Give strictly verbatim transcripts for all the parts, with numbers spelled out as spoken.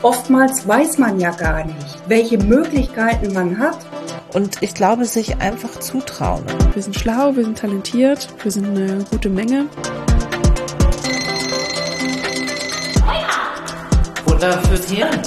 Oftmals weiß man ja gar nicht, welche Möglichkeiten man hat. Und ich glaube, sich einfach zutrauen. Wir sind schlau, wir sind talentiert, wir sind eine gute Menge. Futter fürs Hirn.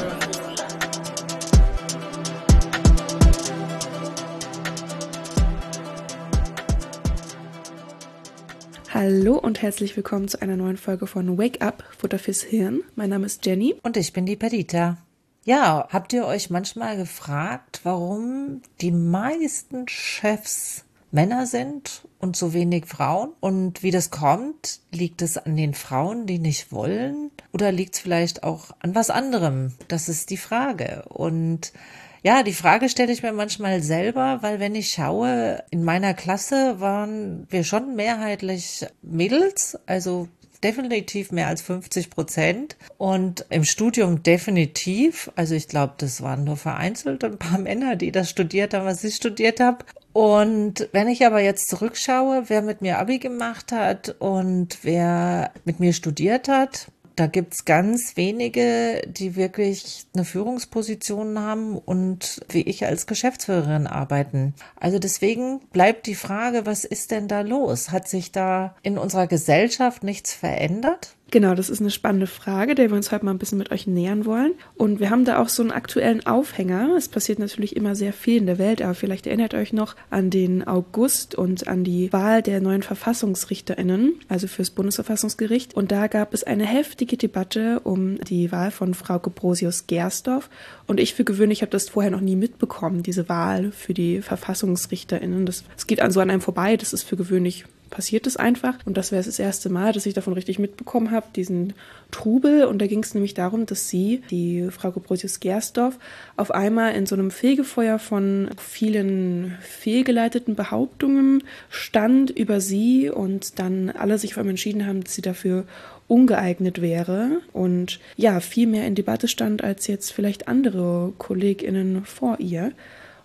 Hallo und herzlich willkommen zu einer neuen Folge von Wake Up, Futter fürs Hirn. Mein Name ist Jenny. Und ich bin die Perdita. Ja, habt ihr euch manchmal gefragt, warum die meisten Chefs Männer sind und so wenig Frauen? Und wie das kommt? Liegt es an den Frauen, die nicht wollen? Oder liegt es vielleicht auch an was anderem? Das ist die Frage. Und ja, die Frage stelle ich mir manchmal selber, weil wenn ich schaue, in meiner Klasse waren wir schon mehrheitlich Mädels, also definitiv mehr als fünfzig Prozent und im Studium definitiv, also ich glaube, das waren nur vereinzelt ein paar Männer, die das studiert haben, was ich studiert habe. Und wenn ich aber jetzt zurückschaue, wer mit mir Abi gemacht hat und wer mit mir studiert hat, da gibt's ganz wenige, die wirklich eine Führungsposition haben und wie ich als Geschäftsführerin arbeiten. Also deswegen bleibt die Frage, was ist denn da los? Hat sich da in unserer Gesellschaft nichts verändert? Genau, das ist eine spannende Frage, der wir uns heute mal ein bisschen mit euch nähern wollen. Und wir haben da auch so einen aktuellen Aufhänger. Es passiert natürlich immer sehr viel in der Welt, aber vielleicht erinnert euch noch an den August und an die Wahl der neuen VerfassungsrichterInnen, also fürs Bundesverfassungsgericht. Und da gab es eine heftige Debatte um die Wahl von Frau Gebrosius-Gersdorf. Und ich für gewöhnlich habe das vorher noch nie mitbekommen, diese Wahl für die VerfassungsrichterInnen. Das, das geht an so an einem vorbei, das ist für gewöhnlich passiert es einfach. Und das wäre das erste Mal, dass ich davon richtig mitbekommen habe, diesen Trubel. Und da ging es nämlich darum, dass sie, die Frau Gebrosius-Gersdorf, auf einmal in so einem Fegefeuer von vielen fehlgeleiteten Behauptungen stand über sie und dann alle sich vor allem entschieden haben, dass sie dafür ungeeignet wäre und ja, viel mehr in Debatte stand als jetzt vielleicht andere KollegInnen vor ihr.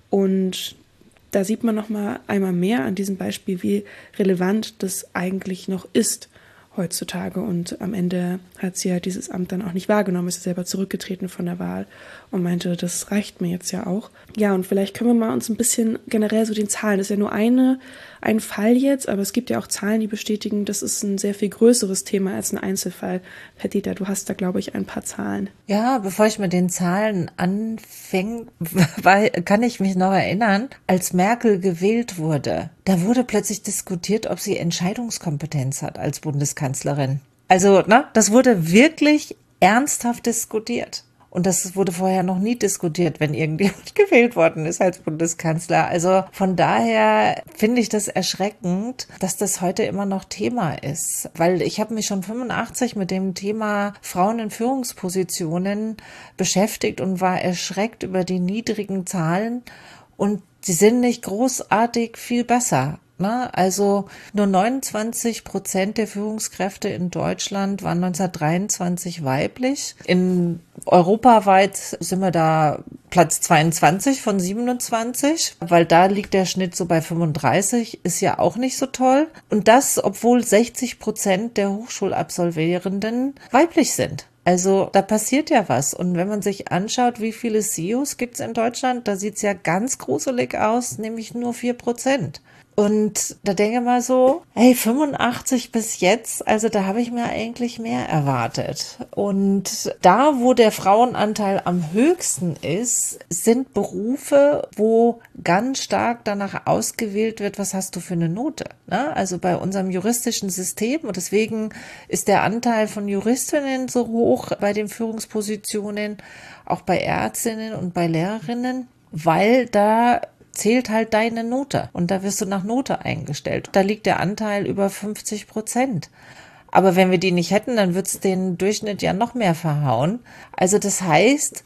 Und da sieht man noch mal einmal mehr an diesem Beispiel, wie relevant das eigentlich noch ist heutzutage. Und am Ende hat sie ja dieses Amt dann auch nicht wahrgenommen, ist selber zurückgetreten von der Wahl und meinte, das reicht mir jetzt ja auch. Ja, und vielleicht können wir mal uns ein bisschen generell so den Zahlen, das ist ja nur eine, ein Fall jetzt, aber es gibt ja auch Zahlen, die bestätigen, das ist ein sehr viel größeres Thema als ein Einzelfall. Perdita, du hast da, glaube ich, ein paar Zahlen. Ja, bevor ich mit den Zahlen anfange, weil, kann ich mich noch erinnern, als Merkel gewählt wurde, da wurde plötzlich diskutiert, ob sie Entscheidungskompetenz hat als Bundeskanzlerin. Also, ne, das wurde wirklich ernsthaft diskutiert. Und das wurde vorher noch nie diskutiert, wenn irgendjemand gewählt worden ist als Bundeskanzler. Also von daher finde ich das erschreckend, dass das heute immer noch Thema ist. Weil ich habe mich schon fünfundachtzig mit dem Thema Frauen in Führungspositionen beschäftigt und war erschreckt über die niedrigen Zahlen. Und sie sind nicht großartig viel besser. Also nur neunundzwanzig Prozent der Führungskräfte in Deutschland waren neunzehnhundertdreiundzwanzig weiblich. In europaweit sind wir da Platz zweiundzwanzig von siebenundzwanzig, weil da liegt der Schnitt so bei fünfunddreißig, ist ja auch nicht so toll. Und das, obwohl sechzig Prozent der Hochschulabsolvierenden weiblich sind. Also da passiert ja was. Und wenn man sich anschaut, wie viele C E Os gibt es in Deutschland, da sieht es ja ganz gruselig aus, nämlich nur vier Prozent. Und da denke ich mal so, hey, fünfundachtzig bis jetzt, also da habe ich mir eigentlich mehr erwartet. Und da, wo der Frauenanteil am höchsten ist, sind Berufe, wo ganz stark danach ausgewählt wird, was hast du für eine Note. Ne? Also bei unserem juristischen System, und deswegen ist der Anteil von Juristinnen so hoch bei den Führungspositionen, auch bei Ärztinnen und bei Lehrerinnen, weil da zählt halt deine Note und da wirst du nach Note eingestellt. Da liegt der Anteil über fünfzig Prozent. Aber wenn wir die nicht hätten, dann wird es den Durchschnitt ja noch mehr verhauen. Also das heißt,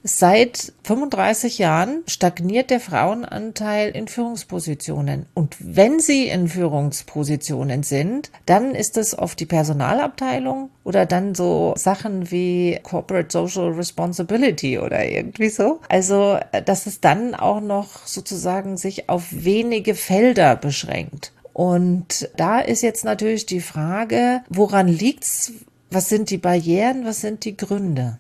seit fünfunddreißig Jahren stagniert der Frauenanteil in Führungspositionen. Und wenn sie in Führungspositionen sind, dann ist es oft die Personalabteilung oder dann so Sachen wie Corporate Social Responsibility oder irgendwie so. Also, dass es dann auch noch sozusagen sich auf wenige Felder beschränkt. Und da ist jetzt natürlich die Frage, woran liegt's? Was sind die Barrieren? Was sind die Gründe?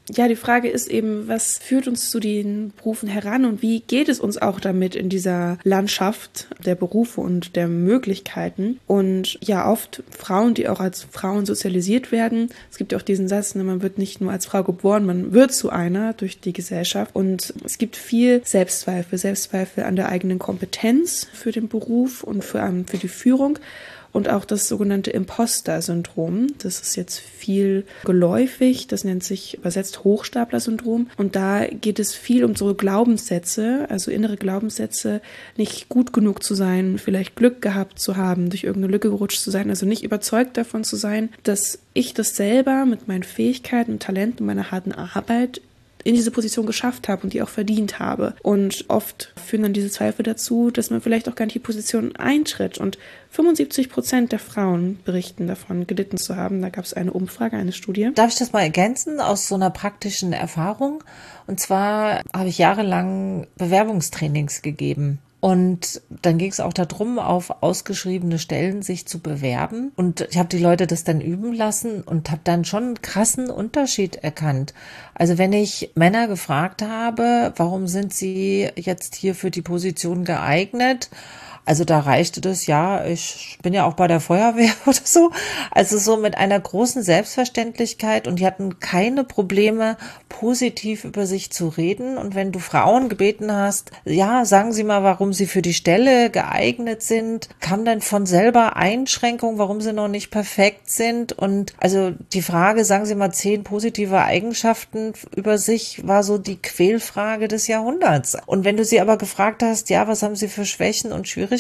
ja, die Frage ist eben, was führt uns zu den Berufen heran und wie geht es uns auch damit in dieser Landschaft der Berufe und der Möglichkeiten? Und ja, oft Frauen, die auch als Frauen sozialisiert werden. Es gibt ja auch diesen Satz, ne, man wird nicht nur als Frau geboren, man wird zu einer durch die Gesellschaft. Und es gibt viel Selbstzweifel, Selbstzweifel an der eigenen Kompetenz für den Beruf und für, um, für die Führung. Und auch das sogenannte Imposter-Syndrom, das ist jetzt viel geläufig, das nennt sich übersetzt Hochstapler-Syndrom. Und da geht es viel um so Glaubenssätze, also innere Glaubenssätze, nicht gut genug zu sein, vielleicht Glück gehabt zu haben, durch irgendeine Lücke gerutscht zu sein, also nicht überzeugt davon zu sein, dass ich das selber mit meinen Fähigkeiten, Talenten, meiner harten Arbeit in diese Position geschafft habe und die auch verdient habe. Und oft führen dann diese Zweifel dazu, dass man vielleicht auch gar nicht die Position eintritt. Und fünfundsiebzig Prozent der Frauen berichten davon, gelitten zu haben. Da gab es eine Umfrage, eine Studie. Darf ich das mal ergänzen aus so einer praktischen Erfahrung? Und zwar habe ich jahrelang Bewerbungstrainings gegeben. Und dann ging es auch darum, auf ausgeschriebene Stellen sich zu bewerben. Und ich habe die Leute das dann üben lassen und habe dann schon einen krassen Unterschied erkannt. Also wenn ich Männer gefragt habe, warum sind sie jetzt hier für die Position geeignet? Also da reichte das, ja, ich bin ja auch bei der Feuerwehr oder so. Also so mit einer großen Selbstverständlichkeit und die hatten keine Probleme, positiv über sich zu reden. Und wenn du Frauen gebeten hast, ja, sagen Sie mal, warum sie für die Stelle geeignet sind, kam dann von selber Einschränkung, warum sie noch nicht perfekt sind. Und also die Frage, sagen Sie mal zehn positive Eigenschaften über sich, war so die Quälfrage des Jahrhunderts. Und wenn du sie aber gefragt hast, ja, was haben sie für Schwächen und Schwierigkeiten,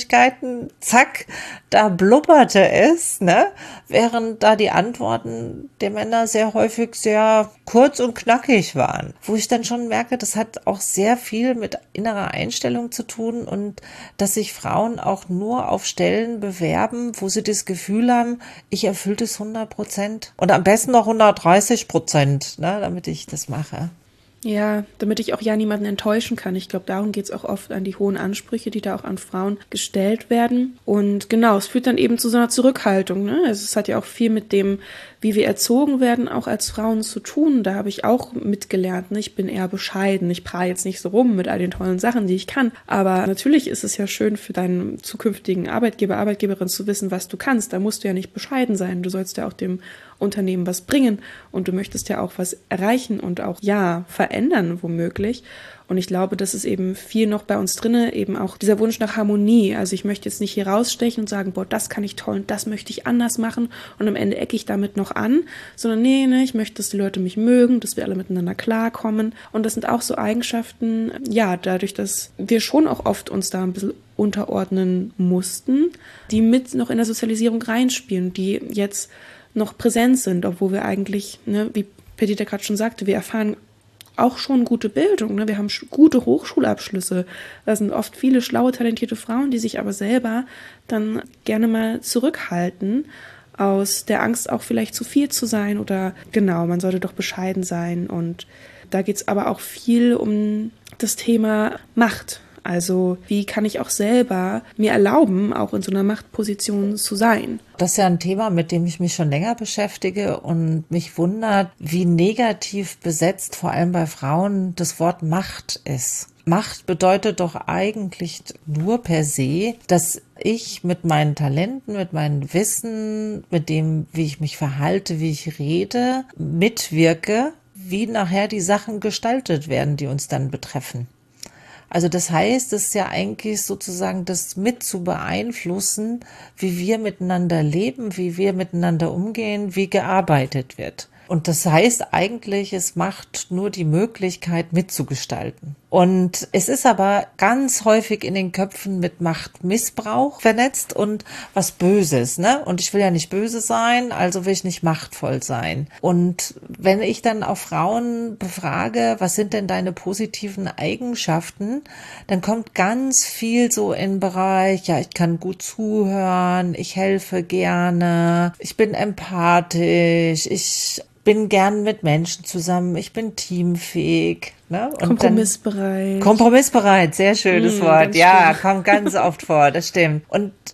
zack, da blubberte es, ne? Während da die Antworten der Männer sehr häufig sehr kurz und knackig waren. Wo ich dann schon merke, das hat auch sehr viel mit innerer Einstellung zu tun und dass sich Frauen auch nur auf Stellen bewerben, wo sie das Gefühl haben, ich erfülle das hundert Prozent. Und am besten noch hundertdreißig Prozent, ne, damit ich das mache. Ja, damit ich auch ja niemanden enttäuschen kann. Ich glaube, darum geht es auch oft an die hohen Ansprüche, die da auch an Frauen gestellt werden. Und genau, es führt dann eben zu so einer Zurückhaltung. Ne? Also es hat ja auch viel mit dem, wie wir erzogen werden, auch als Frauen zu tun. Da habe ich auch mitgelernt. Ne? Ich bin eher bescheiden. Ich prahle jetzt nicht so rum mit all den tollen Sachen, die ich kann. Aber natürlich ist es ja schön für deinen zukünftigen Arbeitgeber, Arbeitgeberin zu wissen, was du kannst. Da musst du ja nicht bescheiden sein. Du sollst ja auch dem Unternehmen was bringen und du möchtest ja auch was erreichen und auch, ja, verändern womöglich. Und ich glaube, das ist eben viel noch bei uns drinne, eben auch dieser Wunsch nach Harmonie. Also ich möchte jetzt nicht hier rausstechen und sagen, boah, das kann ich toll und das möchte ich anders machen und am Ende ecke ich damit noch an, sondern nee, nee, ich möchte, dass die Leute mich mögen, dass wir alle miteinander klarkommen. Und das sind auch so Eigenschaften, ja, dadurch, dass wir schon auch oft uns da ein bisschen unterordnen mussten, die mit noch in der Sozialisierung reinspielen, die jetzt noch präsent sind, obwohl wir eigentlich, ne, wie Perdita gerade schon sagte, wir erfahren auch schon gute Bildung, ne? Wir haben gute Hochschulabschlüsse. Da sind oft viele schlaue, talentierte Frauen, die sich aber selber dann gerne mal zurückhalten, aus der Angst auch vielleicht zu viel zu sein oder genau, man sollte doch bescheiden sein. Und da geht es aber auch viel um das Thema Macht. Also wie kann ich auch selber mir erlauben, auch in so einer Machtposition zu sein? Das ist ja ein Thema, mit dem ich mich schon länger beschäftige und mich wundert, wie negativ besetzt vor allem bei Frauen das Wort Macht ist. Macht bedeutet doch eigentlich nur per se, dass ich mit meinen Talenten, mit meinem Wissen, mit dem, wie ich mich verhalte, wie ich rede, mitwirke, wie nachher die Sachen gestaltet werden, die uns dann betreffen. Also das heißt, es ist ja eigentlich sozusagen das mit zu beeinflussen, wie wir miteinander leben, wie wir miteinander umgehen, wie gearbeitet wird. Und das heißt eigentlich, es macht nur die Möglichkeit mitzugestalten. Und es ist aber ganz häufig in den Köpfen mit Machtmissbrauch vernetzt und was Böses, ne? Und ich will ja nicht böse sein, also will ich nicht machtvoll sein. Und wenn ich dann auch Frauen befrage, was sind denn deine positiven Eigenschaften, dann kommt ganz viel so in den Bereich, ja, ich kann gut zuhören, ich helfe gerne, ich bin empathisch, ich bin gern mit Menschen zusammen, ich bin teamfähig. Ne? Und kompromissbereit. Dann, kompromissbereit, sehr schönes mm, Wort. Ja, stimmt. kommt ganz oft vor, das stimmt. Und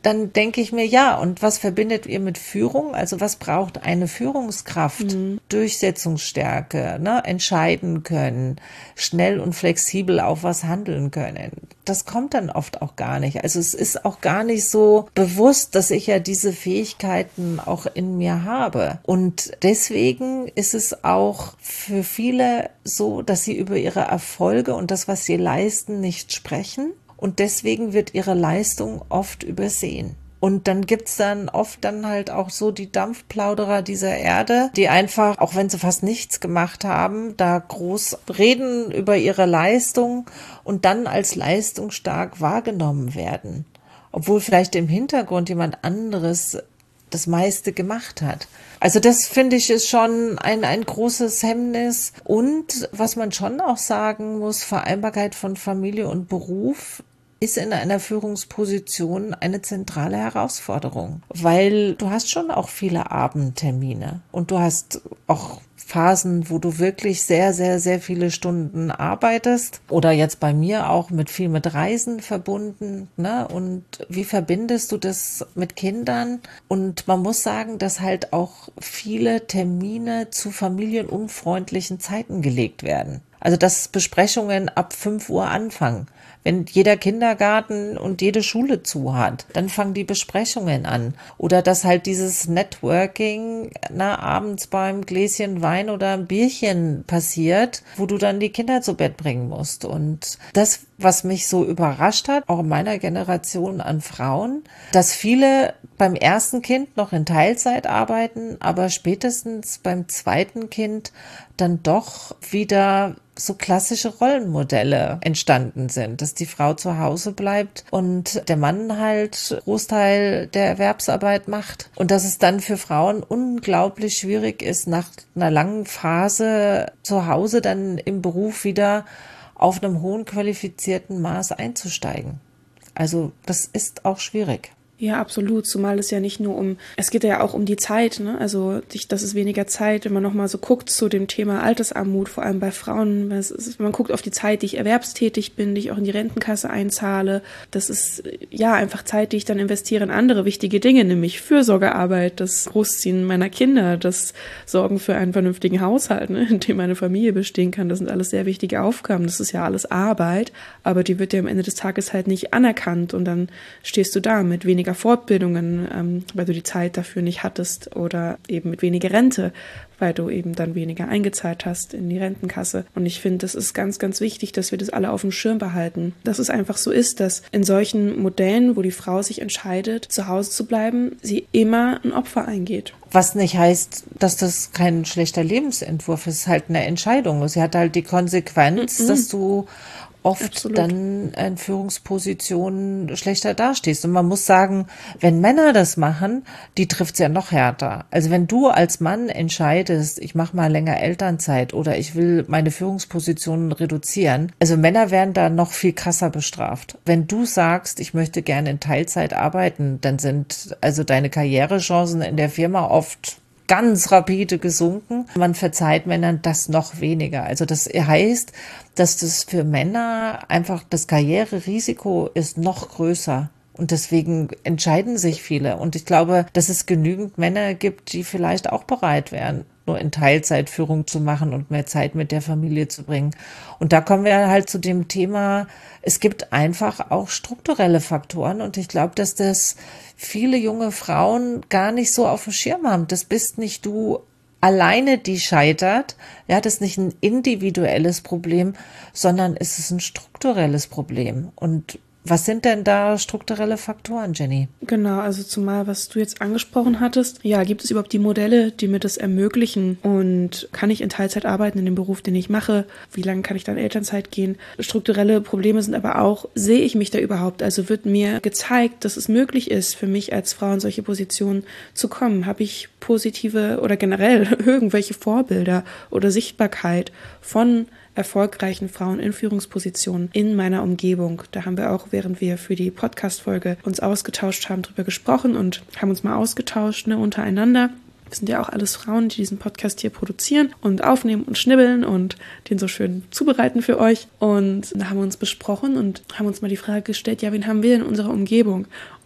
dann denke ich mir, ja, und was verbindet ihr mit Führung? Also was braucht eine Führungskraft? Mhm. Durchsetzungsstärke, ne? Entscheiden können, schnell und flexibel auf was handeln können. Das kommt dann oft auch gar nicht. Also es ist auch gar nicht so bewusst, dass ich ja diese Fähigkeiten auch in mir habe. Und deswegen ist es auch für viele so, dass sie über ihre Erfolge und das, was sie leisten, nicht sprechen. Und deswegen wird ihre Leistung oft übersehen. Und dann gibt's dann oft dann halt auch so die Dampfplauderer dieser Erde, die einfach, auch wenn sie fast nichts gemacht haben, da groß reden über ihre Leistung und dann als leistungsstark wahrgenommen werden. Obwohl vielleicht im Hintergrund jemand anderes das meiste gemacht hat. Also das finde ich ist schon ein, ein großes Hemmnis. Und was man schon auch sagen muss, Vereinbarkeit von Familie und Beruf ist in einer Führungsposition eine zentrale Herausforderung, weil du hast schon auch viele Abendtermine und du hast auch Phasen, wo du wirklich sehr, sehr, sehr viele Stunden arbeitest oder jetzt bei mir auch mit viel mit Reisen verbunden, ne? Und wie verbindest du das mit Kindern? Und man muss sagen, dass halt auch viele Termine zu familienunfreundlichen Zeiten gelegt werden. Also dass Besprechungen ab fünf Uhr anfangen. Wenn jeder Kindergarten und jede Schule zu hat, dann fangen die Besprechungen an. Oder dass halt dieses Networking na, abends beim Gläschen Wein oder ein Bierchen passiert, wo du dann die Kinder zu Bett bringen musst. Und das, was mich so überrascht hat, auch in meiner Generation an Frauen, dass viele beim ersten Kind noch in Teilzeit arbeiten, aber spätestens beim zweiten Kind dann doch wieder so klassische Rollenmodelle entstanden sind, dass die Frau zu Hause bleibt und der Mann halt Großteil der Erwerbsarbeit macht und dass es dann für Frauen unglaublich schwierig ist, nach einer langen Phase zu Hause dann im Beruf wieder auf einem hohen qualifizierten Maß einzusteigen. Also das ist auch schwierig. Ja, absolut, zumal es ja nicht nur um, es geht ja auch um die Zeit, ne? Also das ist weniger Zeit, wenn man nochmal so guckt zu dem Thema Altersarmut, vor allem bei Frauen, es ist, man guckt auf die Zeit, die ich erwerbstätig bin, die ich auch in die Rentenkasse einzahle, das ist ja einfach Zeit, die ich dann investiere in andere wichtige Dinge, nämlich Fürsorgearbeit, das Großziehen meiner Kinder, das Sorgen für einen vernünftigen Haushalt, ne? In dem meine Familie bestehen kann, das sind alles sehr wichtige Aufgaben, das ist ja alles Arbeit, aber die wird ja am Ende des Tages halt nicht anerkannt und dann stehst du da mit weniger Fortbildungen, ähm, weil du die Zeit dafür nicht hattest oder eben mit weniger Rente, weil du eben dann weniger eingezahlt hast in die Rentenkasse. Und ich finde, das ist ganz, ganz wichtig, dass wir das alle auf dem Schirm behalten. Dass es einfach so ist, dass in solchen Modellen, wo die Frau sich entscheidet, zu Hause zu bleiben, sie immer ein Opfer eingeht. Was nicht heißt, dass das kein schlechter Lebensentwurf ist, halt eine Entscheidung. Sie hat halt die Konsequenz, mm-mm. dass du oft Absolut. Dann in Führungspositionen schlechter dastehst. Und man muss sagen, wenn Männer das machen, die trifft's ja noch härter. Also wenn du als Mann entscheidest, ich mache mal länger Elternzeit oder ich will meine Führungspositionen reduzieren, also Männer werden da noch viel krasser bestraft. Wenn du sagst, ich möchte gerne in Teilzeit arbeiten, dann sind also deine Karrierechancen in der Firma oft ganz rapide gesunken. Man verzeiht Männern das noch weniger. Also das heißt, dass das für Männer einfach das Karriererisiko ist noch größer. Und deswegen entscheiden sich viele. Und ich glaube, dass es genügend Männer gibt, die vielleicht auch bereit wären, nur in Teilzeit Führung zu machen und mehr Zeit mit der Familie zu bringen. Und da kommen wir halt zu dem Thema, es gibt einfach auch strukturelle Faktoren. Und ich glaube, dass das viele junge Frauen gar nicht so auf dem Schirm haben. Das bist nicht du alleine, die scheitert. Ja, das ist nicht ein individuelles Problem, sondern es ist ein strukturelles Problem. Und was sind denn da strukturelle Faktoren, Jenny? Genau, also zumal, was du jetzt angesprochen hattest, ja, gibt es überhaupt die Modelle, die mir das ermöglichen und kann ich in Teilzeit arbeiten in dem Beruf, den ich mache? Wie lange kann ich dann Elternzeit gehen? Strukturelle Probleme sind aber auch, sehe ich mich da überhaupt? Also wird mir gezeigt, dass es möglich ist, für mich als Frau in solche Positionen zu kommen? Habe ich positive oder generell irgendwelche Vorbilder oder Sichtbarkeit von erfolgreichen Frauen in Führungspositionen in meiner Umgebung? Da haben wir auch, während wir für die Podcast-Folge uns ausgetauscht haben, drüber gesprochen und haben uns mal ausgetauscht, ne, untereinander. Wir sind ja auch alles Frauen, die diesen Podcast hier produzieren und aufnehmen und schnibbeln und den so schön zubereiten für euch. Und da haben wir uns besprochen und haben uns mal die Frage gestellt, ja, wen haben wir in unserer Umgebung?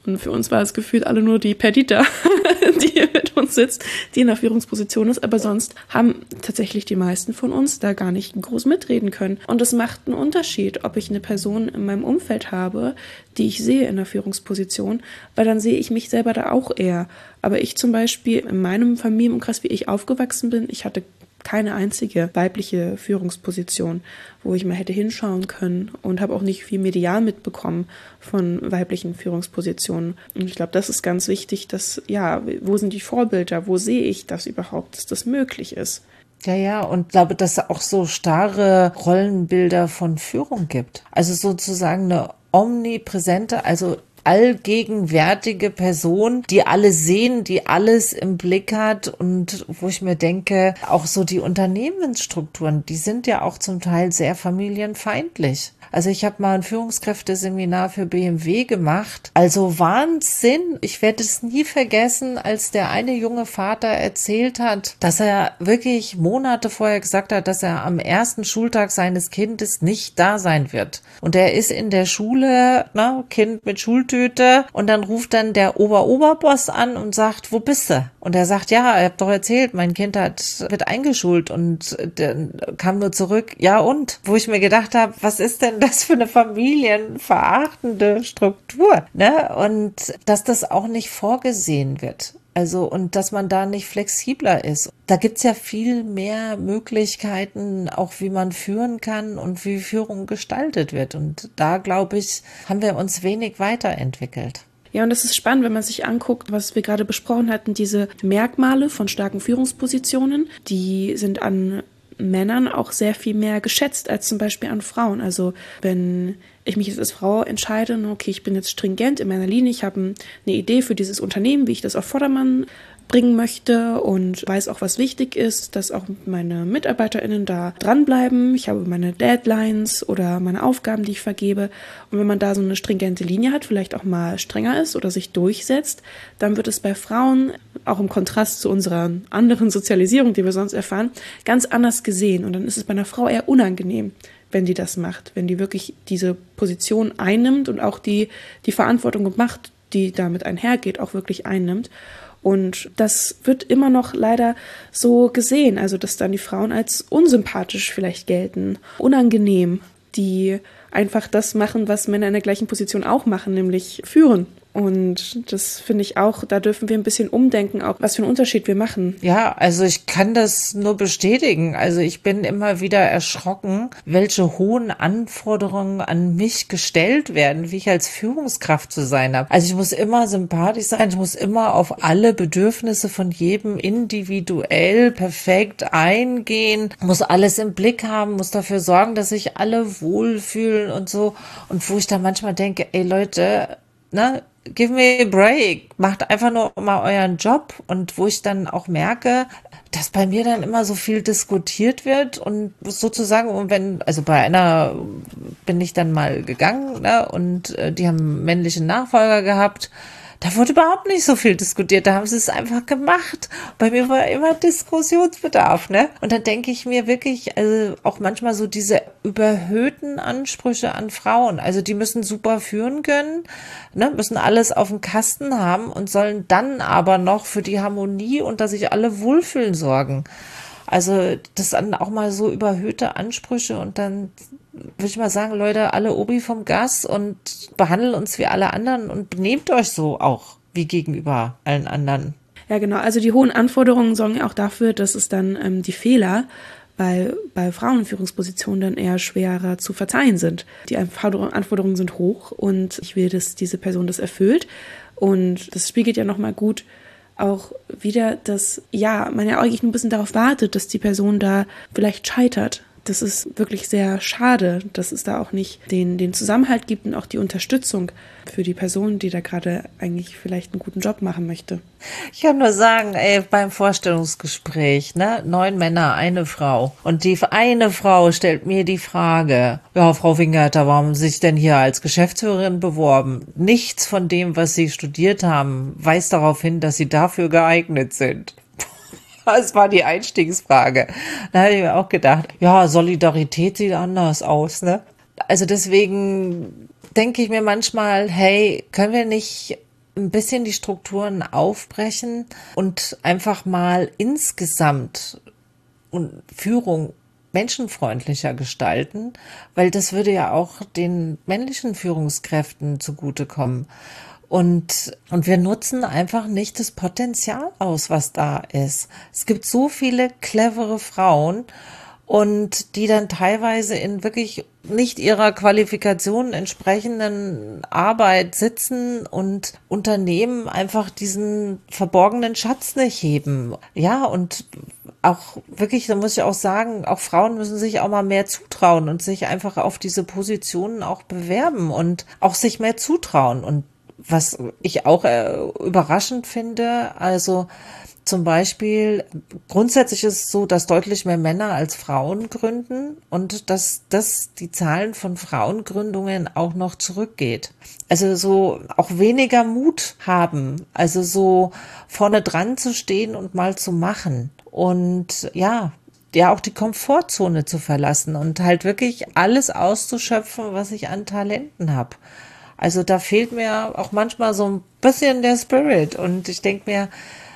Und für uns war es gefühlt alle nur die Perdita, die hier mit uns sitzt, die in der Führungsposition ist. Aber sonst haben tatsächlich die meisten von uns da gar nicht groß mitreden können. Und es macht einen Unterschied, ob ich eine Person in meinem Umfeld habe, die ich sehe in der Führungsposition, weil dann sehe ich mich selber da auch eher. Aber ich zum Beispiel in meinem Familienumkreis, wie ich aufgewachsen bin, ich hatte keine einzige weibliche Führungsposition, wo ich mal hätte hinschauen können und habe auch nicht viel medial mitbekommen von weiblichen Führungspositionen. Und ich glaube, das ist ganz wichtig, dass, ja, wo sind die Vorbilder? Wo sehe ich das überhaupt, dass das möglich ist? Ja, ja, und glaube, dass es auch so starre Rollenbilder von Führung gibt. Also sozusagen eine omnipräsente, also allgegenwärtige Person, die alles sehen, die alles im Blick hat und wo ich mir denke, auch so die Unternehmensstrukturen, die sind ja auch zum Teil sehr familienfeindlich. Also ich habe mal ein Führungskräfteseminar für B M W gemacht. Also Wahnsinn. Ich werde es nie vergessen, als der eine junge Vater erzählt hat, dass er wirklich Monate vorher gesagt hat, dass er am ersten Schultag seines Kindes nicht da sein wird. Und er ist in der Schule, ne, Kind mit Schultüte, und dann ruft dann der Ober-Oberboss an und sagt, wo bist du? Und er sagt, ja, ich habe doch erzählt, mein Kind hat wird eingeschult, und dann kam nur zurück, ja und? Wo ich mir gedacht habe, was ist denn das für eine familienverachtende Struktur, ne? Und dass das auch nicht vorgesehen wird. Also, und dass man da nicht flexibler ist. Da gibt's ja viel mehr Möglichkeiten, auch wie man führen kann und wie Führung gestaltet wird. Und da, glaube ich, haben wir uns wenig weiterentwickelt. Ja, und das ist spannend, wenn man sich anguckt, was wir gerade besprochen hatten, diese Merkmale von starken Führungspositionen, die sind an Männern auch sehr viel mehr geschätzt als zum Beispiel an Frauen. Also wenn ich mich jetzt als Frau entscheide, okay, ich bin jetzt stringent in meiner Linie, ich habe eine Idee für dieses Unternehmen, wie ich das auf Vordermann bringen möchte und weiß auch, was wichtig ist, dass auch meine MitarbeiterInnen da dranbleiben. Ich habe meine Deadlines oder meine Aufgaben, die ich vergebe. Und wenn man da so eine stringente Linie hat, vielleicht auch mal strenger ist oder sich durchsetzt, dann wird es bei Frauen, auch im Kontrast zu unserer anderen Sozialisierung, die wir sonst erfahren, ganz anders gesehen. Und dann ist es bei einer Frau eher unangenehm, wenn die das macht, wenn die wirklich diese Position einnimmt und auch die, die Verantwortung und Macht, die damit einhergeht, auch wirklich einnimmt. Und das wird immer noch leider so gesehen, also dass dann die Frauen als unsympathisch vielleicht gelten, unangenehm, die einfach das machen, was Männer in der gleichen Position auch machen, nämlich führen. Und das finde ich auch, da dürfen wir ein bisschen umdenken, auch was für einen Unterschied wir machen. Ja, also ich kann das nur bestätigen. Also ich bin immer wieder erschrocken, welche hohen Anforderungen an mich gestellt werden, wie ich als Führungskraft zu sein habe. Also ich muss immer sympathisch sein, ich muss immer auf alle Bedürfnisse von jedem individuell perfekt eingehen, muss alles im Blick haben, muss dafür sorgen, dass sich alle wohlfühlen und so. Und wo ich dann manchmal denke, ey Leute, ne, give me a break, macht einfach nur mal euren Job. Und wo ich dann auch merke, dass bei mir dann immer so viel diskutiert wird und sozusagen, und wenn, also bei einer bin ich dann mal gegangen, ne, und äh, die haben männlichen Nachfolger gehabt. Da wurde überhaupt nicht so viel diskutiert, da haben sie es einfach gemacht. Bei mir war immer Diskussionsbedarf, ne? Und dann denke ich mir wirklich, also auch manchmal so diese überhöhten Ansprüche an Frauen. Also die müssen super führen können, ne? Müssen alles auf dem Kasten haben und sollen dann aber noch für die Harmonie und dass sich alle wohlfühlen sorgen. Also das sind auch mal so überhöhte Ansprüche, und dann würde ich mal sagen, Leute, alle Obi vom Gas und behandelt uns wie alle anderen und benehmt euch so auch wie gegenüber allen anderen. Ja, genau. Also die hohen Anforderungen sorgen ja auch dafür, dass es dann ähm, die Fehler bei, bei Frauen in Führungspositionen dann eher schwerer zu verzeihen sind. Die Anforderungen sind hoch und ich will, dass diese Person das erfüllt. Und das spiegelt ja nochmal gut auch wieder, dass, ja, man ja eigentlich nur ein bisschen darauf wartet, dass die Person da vielleicht scheitert. Das ist wirklich sehr schade, dass es da auch nicht den, den Zusammenhalt gibt und auch die Unterstützung für die Person, die da gerade eigentlich vielleicht einen guten Job machen möchte. Ich kann nur sagen, ey, beim Vorstellungsgespräch, ne, neun Männer, eine Frau. Und die eine Frau stellt mir die Frage, ja, Frau Wingerter, warum haben Sie sich denn hier als Geschäftsführerin beworben? Nichts von dem, was Sie studiert haben, weist darauf hin, dass Sie dafür geeignet sind. Das war die Einstiegsfrage. Da habe ich mir auch gedacht, ja, Solidarität sieht anders aus, ne? Also deswegen denke ich mir manchmal, hey, können wir nicht ein bisschen die Strukturen aufbrechen und einfach mal insgesamt und Führung menschenfreundlicher gestalten, weil das würde ja auch den männlichen Führungskräften zugutekommen. Und, und wir nutzen einfach nicht das Potenzial aus, was da ist. Es gibt so viele clevere Frauen und die dann teilweise in wirklich nicht ihrer Qualifikation entsprechenden Arbeit sitzen und Unternehmen einfach diesen verborgenen Schatz nicht heben. Ja, und auch wirklich, da muss ich auch sagen, auch Frauen müssen sich auch mal mehr zutrauen und sich einfach auf diese Positionen auch bewerben und auch sich mehr zutrauen. Und was ich auch äh, überraschend finde, also zum Beispiel, grundsätzlich ist es so, dass deutlich mehr Männer als Frauen gründen und dass das die Zahlen von Frauengründungen auch noch zurückgeht. Also so auch weniger Mut haben, also so vorne dran zu stehen und mal zu machen und ja, ja auch die Komfortzone zu verlassen und halt wirklich alles auszuschöpfen, was ich an Talenten habe. Also da fehlt mir auch manchmal so ein bisschen der Spirit und ich denke mir,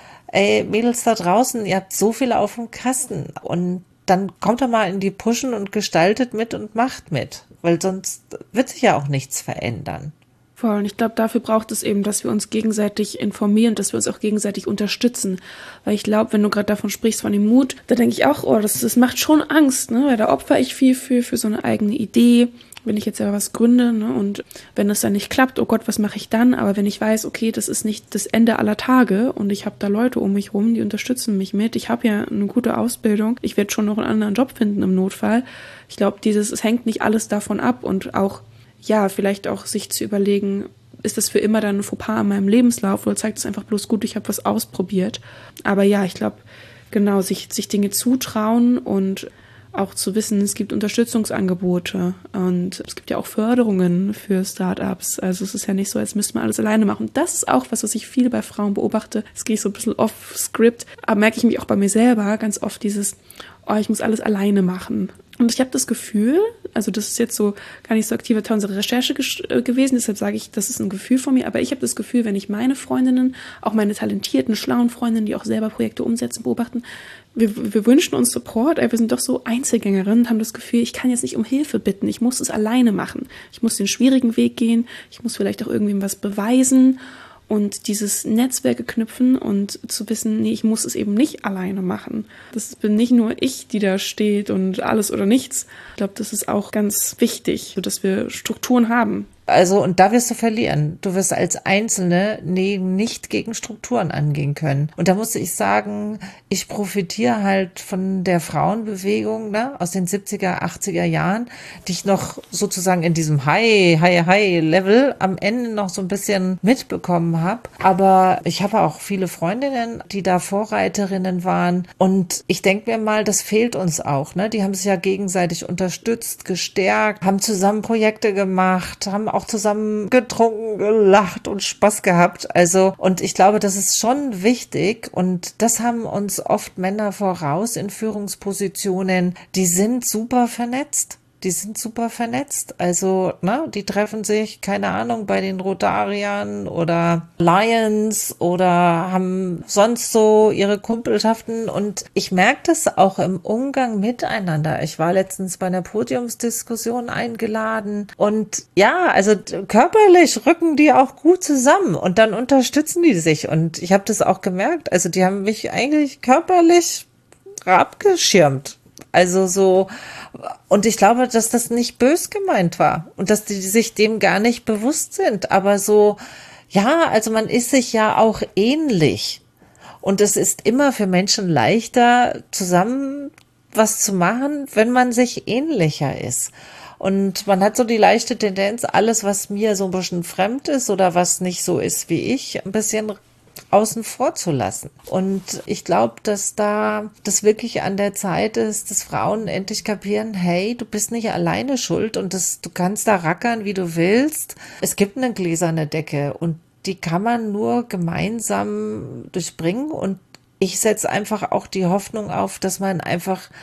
ey, Mädels da draußen, ihr habt so viel auf dem Kasten und dann kommt doch mal in die Pushen und gestaltet mit und macht mit, weil sonst wird sich ja auch nichts verändern. Voll. Und ich glaube, dafür braucht es eben, dass wir uns gegenseitig informieren, dass wir uns auch gegenseitig unterstützen. Weil ich glaube, wenn du gerade davon sprichst, von dem Mut, da denke ich auch, oh, das, das macht schon Angst, ne? Weil da opfer ich viel für, für so eine eigene Idee. Wenn ich jetzt ja was gründe, ne, und wenn das dann nicht klappt, oh Gott, was mache ich dann? Aber wenn ich weiß, okay, das ist nicht das Ende aller Tage und ich habe da Leute um mich rum, die unterstützen mich mit, ich habe ja eine gute Ausbildung, ich werde schon noch einen anderen Job finden im Notfall. Ich glaube, dieses, es hängt nicht alles davon ab und auch, ja, vielleicht auch sich zu überlegen, ist das für immer dann ein Fauxpas in meinem Lebenslauf oder zeigt es einfach bloß gut, ich habe was ausprobiert. Aber ja, ich glaube, genau, sich, sich Dinge zutrauen und auch zu wissen, es gibt Unterstützungsangebote und es gibt ja auch Förderungen für Startups. Also es ist ja nicht so, als müsste man alles alleine machen. Und das ist auch was, was ich viel bei Frauen beobachte. Es geht so ein bisschen off-script, aber merke ich mich auch bei mir selber ganz oft dieses, oh, ich muss alles alleine machen. Und ich habe das Gefühl, also das ist jetzt so gar nicht so aktiver Teil unserer Recherche ges- gewesen, deshalb sage ich, das ist ein Gefühl von mir, aber ich habe das Gefühl, wenn ich meine Freundinnen, auch meine talentierten, schlauen Freundinnen, die auch selber Projekte umsetzen, beobachten, wir, wir wünschen uns Support, ey, wir sind doch so Einzelgängerinnen und haben das Gefühl, ich kann jetzt nicht um Hilfe bitten, ich muss es alleine machen. Ich muss den schwierigen Weg gehen, ich muss vielleicht auch irgendwem was beweisen und dieses Netzwerke knüpfen und zu wissen, nee, ich muss es eben nicht alleine machen. Das bin nicht nur ich, die da steht und alles oder nichts. Ich glaube, das ist auch ganz wichtig, dass wir Strukturen haben. Also, und da wirst du verlieren. Du wirst als Einzelne nee, nicht gegen Strukturen angehen können. Und da muss ich sagen, ich profitiere halt von der Frauenbewegung, ne, aus den siebziger, achtziger Jahren, die ich noch sozusagen in diesem High, High, High Level am Ende noch so ein bisschen mitbekommen habe. Aber ich habe auch viele Freundinnen, die da Vorreiterinnen waren. Und ich denke mir mal, das fehlt uns auch, ne. Die haben sich ja gegenseitig unterstützt, gestärkt, haben zusammen Projekte gemacht, haben auch zusammen getrunken, gelacht und Spaß gehabt. Also, und ich glaube, das ist schon wichtig und das haben uns oft Männer voraus in Führungspositionen, die sind super vernetzt. Die sind super vernetzt. Also, ne, die treffen sich, keine Ahnung, bei den Rotariern oder Lions oder haben sonst so ihre Kumpelschaften. Und ich merke das auch im Umgang miteinander. Ich war letztens bei einer Podiumsdiskussion eingeladen und ja, also körperlich rücken die auch gut zusammen und dann unterstützen die sich. Und ich habe das auch gemerkt. Also, die haben mich eigentlich körperlich abgeschirmt. Also so, und ich glaube, dass das nicht bös gemeint war und dass die sich dem gar nicht bewusst sind. Aber so, ja, also man ist sich ja auch ähnlich. Und es ist immer für Menschen leichter, zusammen was zu machen, wenn man sich ähnlicher ist. Und man hat so die leichte Tendenz, alles, was mir so ein bisschen fremd ist oder was nicht so ist wie ich, ein bisschen außen vor zu lassen. Und ich glaube, dass da das wirklich an der Zeit ist, dass Frauen endlich kapieren, hey, du bist nicht alleine schuld und das, du kannst da rackern, wie du willst. Es gibt eine gläserne Decke und die kann man nur gemeinsam durchbringen. Und ich setze einfach auch die Hoffnung auf, dass man einfach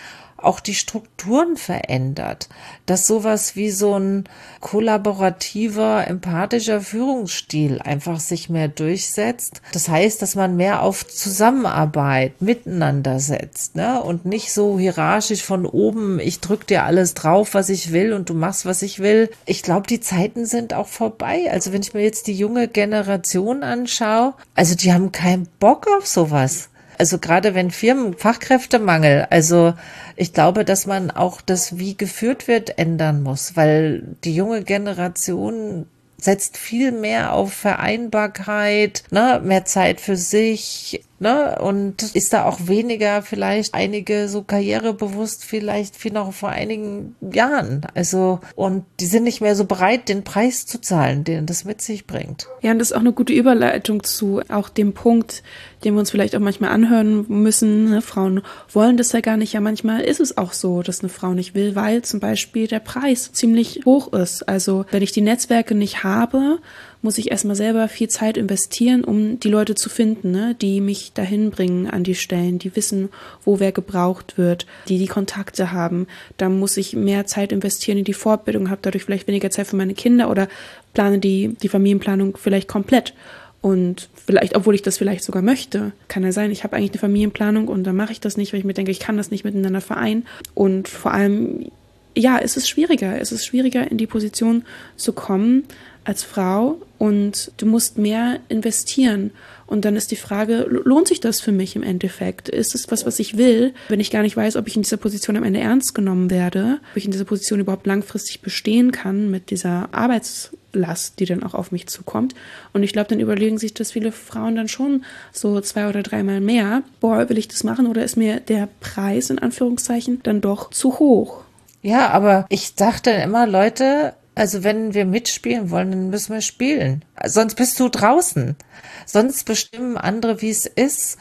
auch die Strukturen verändert, dass sowas wie so ein kollaborativer, empathischer Führungsstil einfach sich mehr durchsetzt. Das heißt, dass man mehr auf Zusammenarbeit, miteinander setzt, ne? Und nicht so hierarchisch von oben, ich drück dir alles drauf, was ich will und du machst, was ich will. Ich glaube, die Zeiten sind auch vorbei. Also wenn ich mir jetzt die junge Generation anschaue, also die haben keinen Bock auf sowas. Also gerade wenn Firmen Fachkräftemangel, also ich glaube, dass man auch das, wie geführt wird, ändern muss, weil die junge Generation setzt viel mehr auf Vereinbarkeit, ne, mehr Zeit für sich, ne, und ist da auch weniger vielleicht einige so karrierebewusst vielleicht wie noch vor einigen Jahren. Also, und die sind nicht mehr so bereit, den Preis zu zahlen, den das mit sich bringt. Ja, und das ist auch eine gute Überleitung zu auch dem Punkt, den wir uns vielleicht auch manchmal anhören müssen. Ne? Frauen wollen das ja gar nicht. Ja, manchmal ist es auch so, dass eine Frau nicht will, weil zum Beispiel der Preis ziemlich hoch ist. Also wenn ich die Netzwerke nicht habe, muss ich erstmal selber viel Zeit investieren, um die Leute zu finden, ne, die mich dahin bringen an die Stellen, die wissen, wo wer gebraucht wird, die die Kontakte haben. Da muss ich mehr Zeit investieren in die Fortbildung, habe dadurch vielleicht weniger Zeit für meine Kinder oder plane die, die Familienplanung vielleicht komplett. Und vielleicht, obwohl ich das vielleicht sogar möchte, kann ja sein, ich habe eigentlich eine Familienplanung und dann mache ich das nicht, weil ich mir denke, ich kann das nicht miteinander vereinen. Und vor allem, ja, es ist schwieriger. Es ist schwieriger, in die Position zu kommen als Frau und du musst mehr investieren. Und dann ist die Frage, lohnt sich das für mich im Endeffekt? Ist es was, was ich will, wenn ich gar nicht weiß, ob ich in dieser Position am Ende ernst genommen werde, ob ich in dieser Position überhaupt langfristig bestehen kann mit dieser Arbeitslast, die dann auch auf mich zukommt. Und ich glaube, dann überlegen sich das viele Frauen dann schon so zwei oder dreimal mehr. Boah, will ich das machen oder ist mir der Preis in Anführungszeichen dann doch zu hoch? Ja, aber ich dachte immer, Leute, also wenn wir mitspielen wollen, dann müssen wir spielen. Sonst bist du draußen. Sonst bestimmen andere, wie es ist.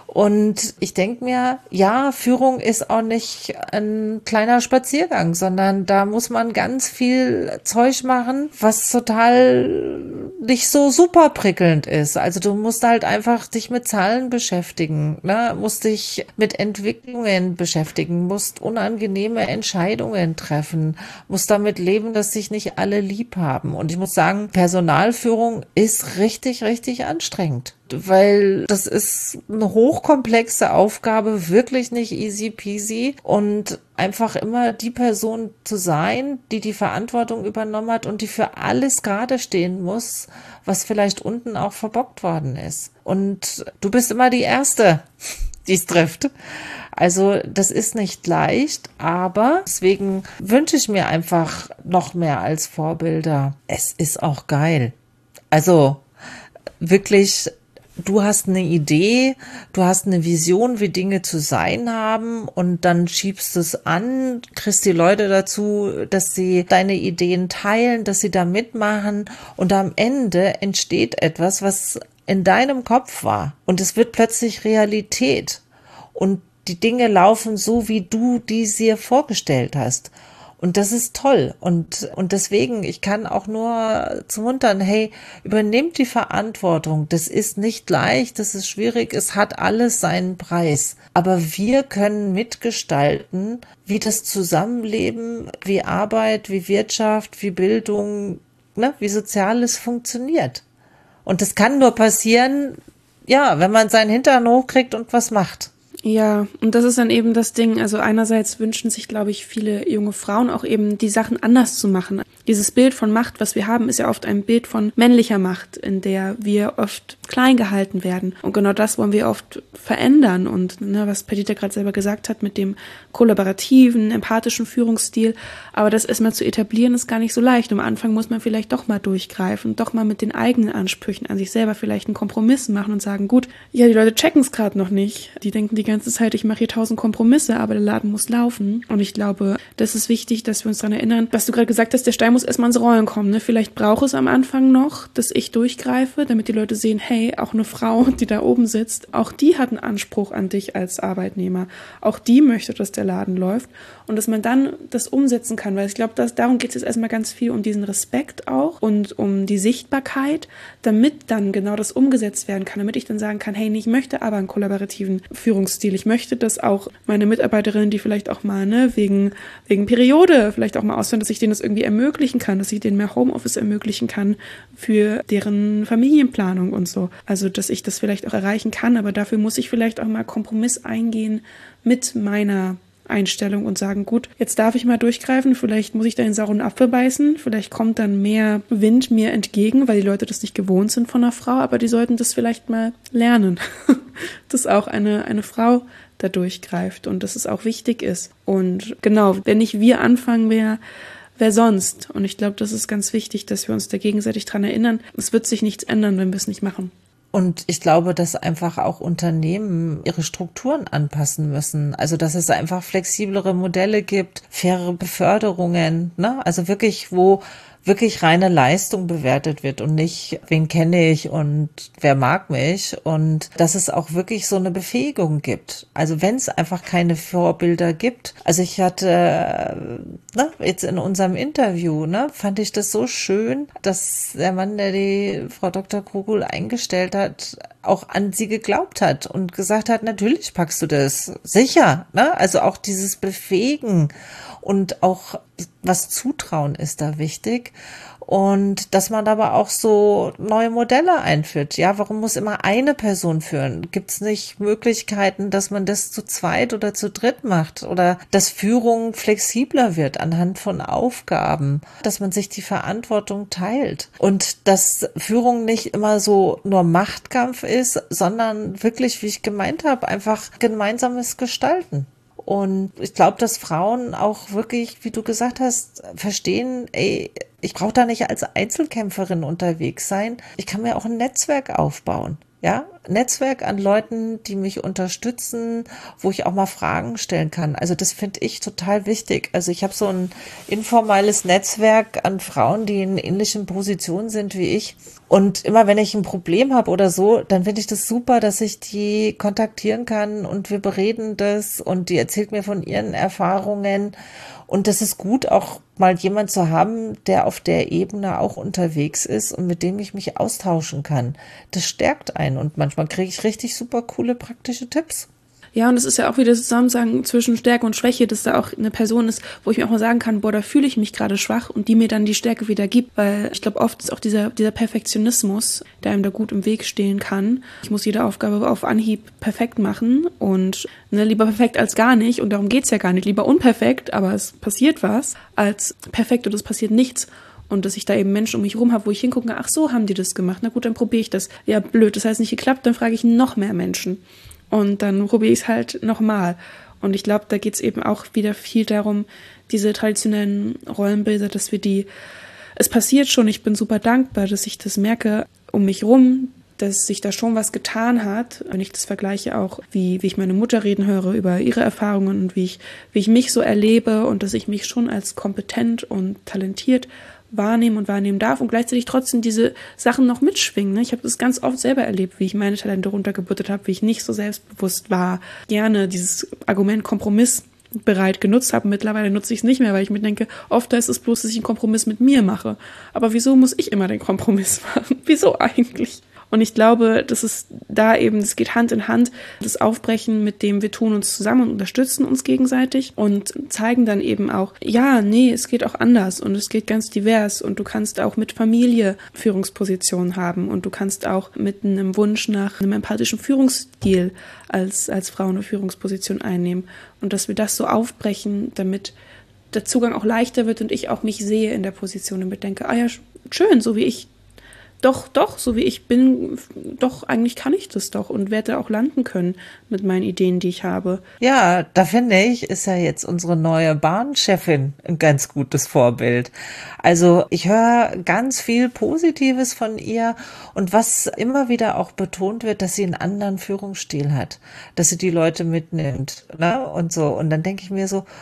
Und ich denke mir, ja, Führung ist auch nicht ein kleiner Spaziergang, sondern da muss man ganz viel Zeug machen, was total nicht so super prickelnd ist. Also du musst halt einfach dich mit Zahlen beschäftigen, ne? Musst dich mit Entwicklungen beschäftigen, musst unangenehme Entscheidungen treffen, musst damit leben, dass sich nicht alle lieb haben. Und ich muss sagen, Personalführung ist richtig, richtig anstrengend. Weil das ist eine hochkomplexe Aufgabe, wirklich nicht easy peasy und einfach immer die Person zu sein, die die Verantwortung übernommen hat und die für alles gerade stehen muss, was vielleicht unten auch verbockt worden ist. Und du bist immer die Erste, die es trifft. Also das ist nicht leicht, aber deswegen wünsche ich mir einfach noch mehr als Vorbilder. Es ist auch geil. Also wirklich, du hast eine Idee, du hast eine Vision, wie Dinge zu sein haben und dann schiebst du es an, kriegst die Leute dazu, dass sie deine Ideen teilen, dass sie da mitmachen und am Ende entsteht etwas, was in deinem Kopf war und es wird plötzlich Realität und die Dinge laufen so, wie du die dir vorgestellt hast. Und das ist toll. Und, und deswegen, ich kann auch nur zumuntern, hey, übernehmt die Verantwortung. Das ist nicht leicht, das ist schwierig, es hat alles seinen Preis. Aber wir können mitgestalten, wie das Zusammenleben, wie Arbeit, wie Wirtschaft, wie Bildung, ne, wie Soziales funktioniert. Und das kann nur passieren, ja, wenn man seinen Hintern hochkriegt und was macht. Ja, und das ist dann eben das Ding, also einerseits wünschen sich, glaube ich, viele junge Frauen auch eben die Sachen anders zu machen. Dieses Bild von Macht, was wir haben, ist ja oft ein Bild von männlicher Macht, in der wir oft klein gehalten werden. Und genau das wollen wir oft verändern. Und ne, was Perdita gerade selber gesagt hat mit dem kollaborativen, empathischen Führungsstil, aber das erstmal zu etablieren, ist gar nicht so leicht. Am Anfang muss man vielleicht doch mal durchgreifen, doch mal mit den eigenen Ansprüchen an sich selber vielleicht einen Kompromiss machen und sagen, gut, ja, die Leute checken es gerade noch nicht. Die denken die ganze Zeit, ich mache hier tausend Kompromisse, aber der Laden muss laufen. Und ich glaube, das ist wichtig, dass wir uns daran erinnern, was du gerade gesagt hast, der Stein muss erstmal ins Rollen kommen. Ne? Vielleicht braucht es am Anfang noch, dass ich durchgreife, damit die Leute sehen, hey, auch eine Frau, die da oben sitzt, auch die hat einen Anspruch an dich als Arbeitnehmer. Auch die möchte, dass der Laden läuft. Und dass man dann das umsetzen kann, weil ich glaube, dass, darum geht es jetzt erstmal ganz viel um diesen Respekt auch und um die Sichtbarkeit, damit dann genau das umgesetzt werden kann, damit ich dann sagen kann, hey, nee, ich möchte aber einen kollaborativen Führungsstil. Ich möchte, dass auch meine Mitarbeiterinnen, die vielleicht auch mal ne, wegen, wegen Periode vielleicht auch mal ausfallen, dass ich denen das irgendwie ermöglichen kann, dass ich denen mehr Homeoffice ermöglichen kann für deren Familienplanung und so. Also, dass ich das vielleicht auch erreichen kann, aber dafür muss ich vielleicht auch mal Kompromiss eingehen mit meiner Einstellung und sagen, gut, jetzt darf ich mal durchgreifen, vielleicht muss ich da den sauren Apfel beißen, vielleicht kommt dann mehr Wind mir entgegen, weil die Leute das nicht gewohnt sind von einer Frau, aber die sollten das vielleicht mal lernen, dass auch eine, eine Frau da durchgreift und dass es auch wichtig ist. Und genau, wenn nicht wir anfangen, wer, wer sonst? Und ich glaube, das ist ganz wichtig, dass wir uns da gegenseitig dran erinnern. Es wird sich nichts ändern, wenn wir es nicht machen. Und ich glaube, dass einfach auch Unternehmen ihre Strukturen anpassen müssen. Also, dass es einfach flexiblere Modelle gibt, faire Beförderungen, ne? Also wirklich, wo wirklich reine Leistung bewertet wird und nicht, wen kenne ich und wer mag mich, und dass es auch wirklich so eine Befähigung gibt. Also wenn es einfach keine Vorbilder gibt. Also ich hatte, ne, jetzt in unserem Interview, ne, fand ich das so schön, dass der Mann, der die Frau Doktor Krugel eingestellt hat, auch an sie geglaubt hat und gesagt hat, natürlich packst du das, sicher, ne? Also auch dieses Befähigen und auch was Zutrauen ist da wichtig. Und dass man aber auch so neue Modelle einführt. Ja, warum muss immer eine Person führen? Gibt es nicht Möglichkeiten, dass man das zu zweit oder zu dritt macht? Oder dass Führung flexibler wird anhand von Aufgaben? Dass man sich die Verantwortung teilt. Und dass Führung nicht immer so nur Machtkampf ist, sondern wirklich, wie ich gemeint habe, einfach gemeinsames Gestalten. Und ich glaube, dass Frauen auch wirklich, wie du gesagt hast, verstehen, ey, ich brauche da nicht als Einzelkämpferin unterwegs sein. Ich kann mir auch ein Netzwerk aufbauen. Ja, Netzwerk an Leuten, die mich unterstützen, wo ich auch mal Fragen stellen kann. Also das finde ich total wichtig. Also ich habe so ein informelles Netzwerk an Frauen, die in ähnlichen Positionen sind wie ich. Und immer wenn ich ein Problem habe oder so, dann finde ich das super, dass ich die kontaktieren kann und wir bereden das und die erzählt mir von ihren Erfahrungen. Und das ist gut, auch mal jemand zu haben, der auf der Ebene auch unterwegs ist und mit dem ich mich austauschen kann. Das stärkt einen und manchmal kriege ich richtig super coole praktische Tipps. Ja, und es ist ja auch wieder das Zusammensagen zwischen Stärke und Schwäche, dass da auch eine Person ist, wo ich mir auch mal sagen kann, boah, da fühle ich mich gerade schwach und die mir dann die Stärke wieder gibt, weil ich glaube, oft ist auch dieser dieser Perfektionismus, der einem da gut im Weg stehen kann. Ich muss jede Aufgabe auf Anhieb perfekt machen und ne, lieber perfekt als gar nicht, und darum geht's ja gar nicht. Lieber unperfekt, aber es passiert was, als perfekt und es passiert nichts. Und dass ich da eben Menschen um mich rum habe, wo ich hingucke, ach so, haben die das gemacht, na gut, dann probiere ich das. Ja, blöd, das heißt nicht geklappt, dann frage ich noch mehr Menschen. Und dann probiere ich es halt nochmal. Und ich glaube, da geht es eben auch wieder viel darum, diese traditionellen Rollenbilder, dass wir die, es passiert schon, ich bin super dankbar, dass ich das merke um mich rum, dass sich da schon was getan hat. Wenn ich das vergleiche auch, wie, wie ich meine Mutter reden höre über ihre Erfahrungen und wie ich, wie ich mich so erlebe und dass ich mich schon als kompetent und talentiert wahrnehmen und wahrnehmen darf und gleichzeitig trotzdem diese Sachen noch mitschwingen. Ich habe das ganz oft selber erlebt, wie ich meine Talente runtergebuttert habe, wie ich nicht so selbstbewusst war. Gerne dieses Argument Kompromiss bereit genutzt habe. Mittlerweile nutze ich es nicht mehr, weil ich mir denke, oft ist es bloß, dass ich einen Kompromiss mit mir mache. Aber wieso muss ich immer den Kompromiss machen? Wieso eigentlich? Und ich glaube, das ist da eben, das geht Hand in Hand, das Aufbrechen, mit dem wir tun uns zusammen und unterstützen uns gegenseitig und zeigen dann eben auch, ja, nee, es geht auch anders und es geht ganz divers und du kannst auch mit Familie Führungspositionen haben und du kannst auch mit einem Wunsch nach einem empathischen Führungsstil als, als Frau eine Führungsposition einnehmen und dass wir das so aufbrechen, damit der Zugang auch leichter wird und ich auch mich sehe in der Position und mir denke, ah ja, schön, so wie ich Doch, doch, so wie ich bin, doch, eigentlich kann ich das doch und werde auch landen können mit meinen Ideen, die ich habe. Ja, da finde ich, ist ja jetzt unsere neue Bahnchefin ein ganz gutes Vorbild. Also ich höre ganz viel Positives von ihr und was immer wieder auch betont wird, dass sie einen anderen Führungsstil hat, dass sie die Leute mitnimmt, ne? Und so. Und dann denke ich mir so,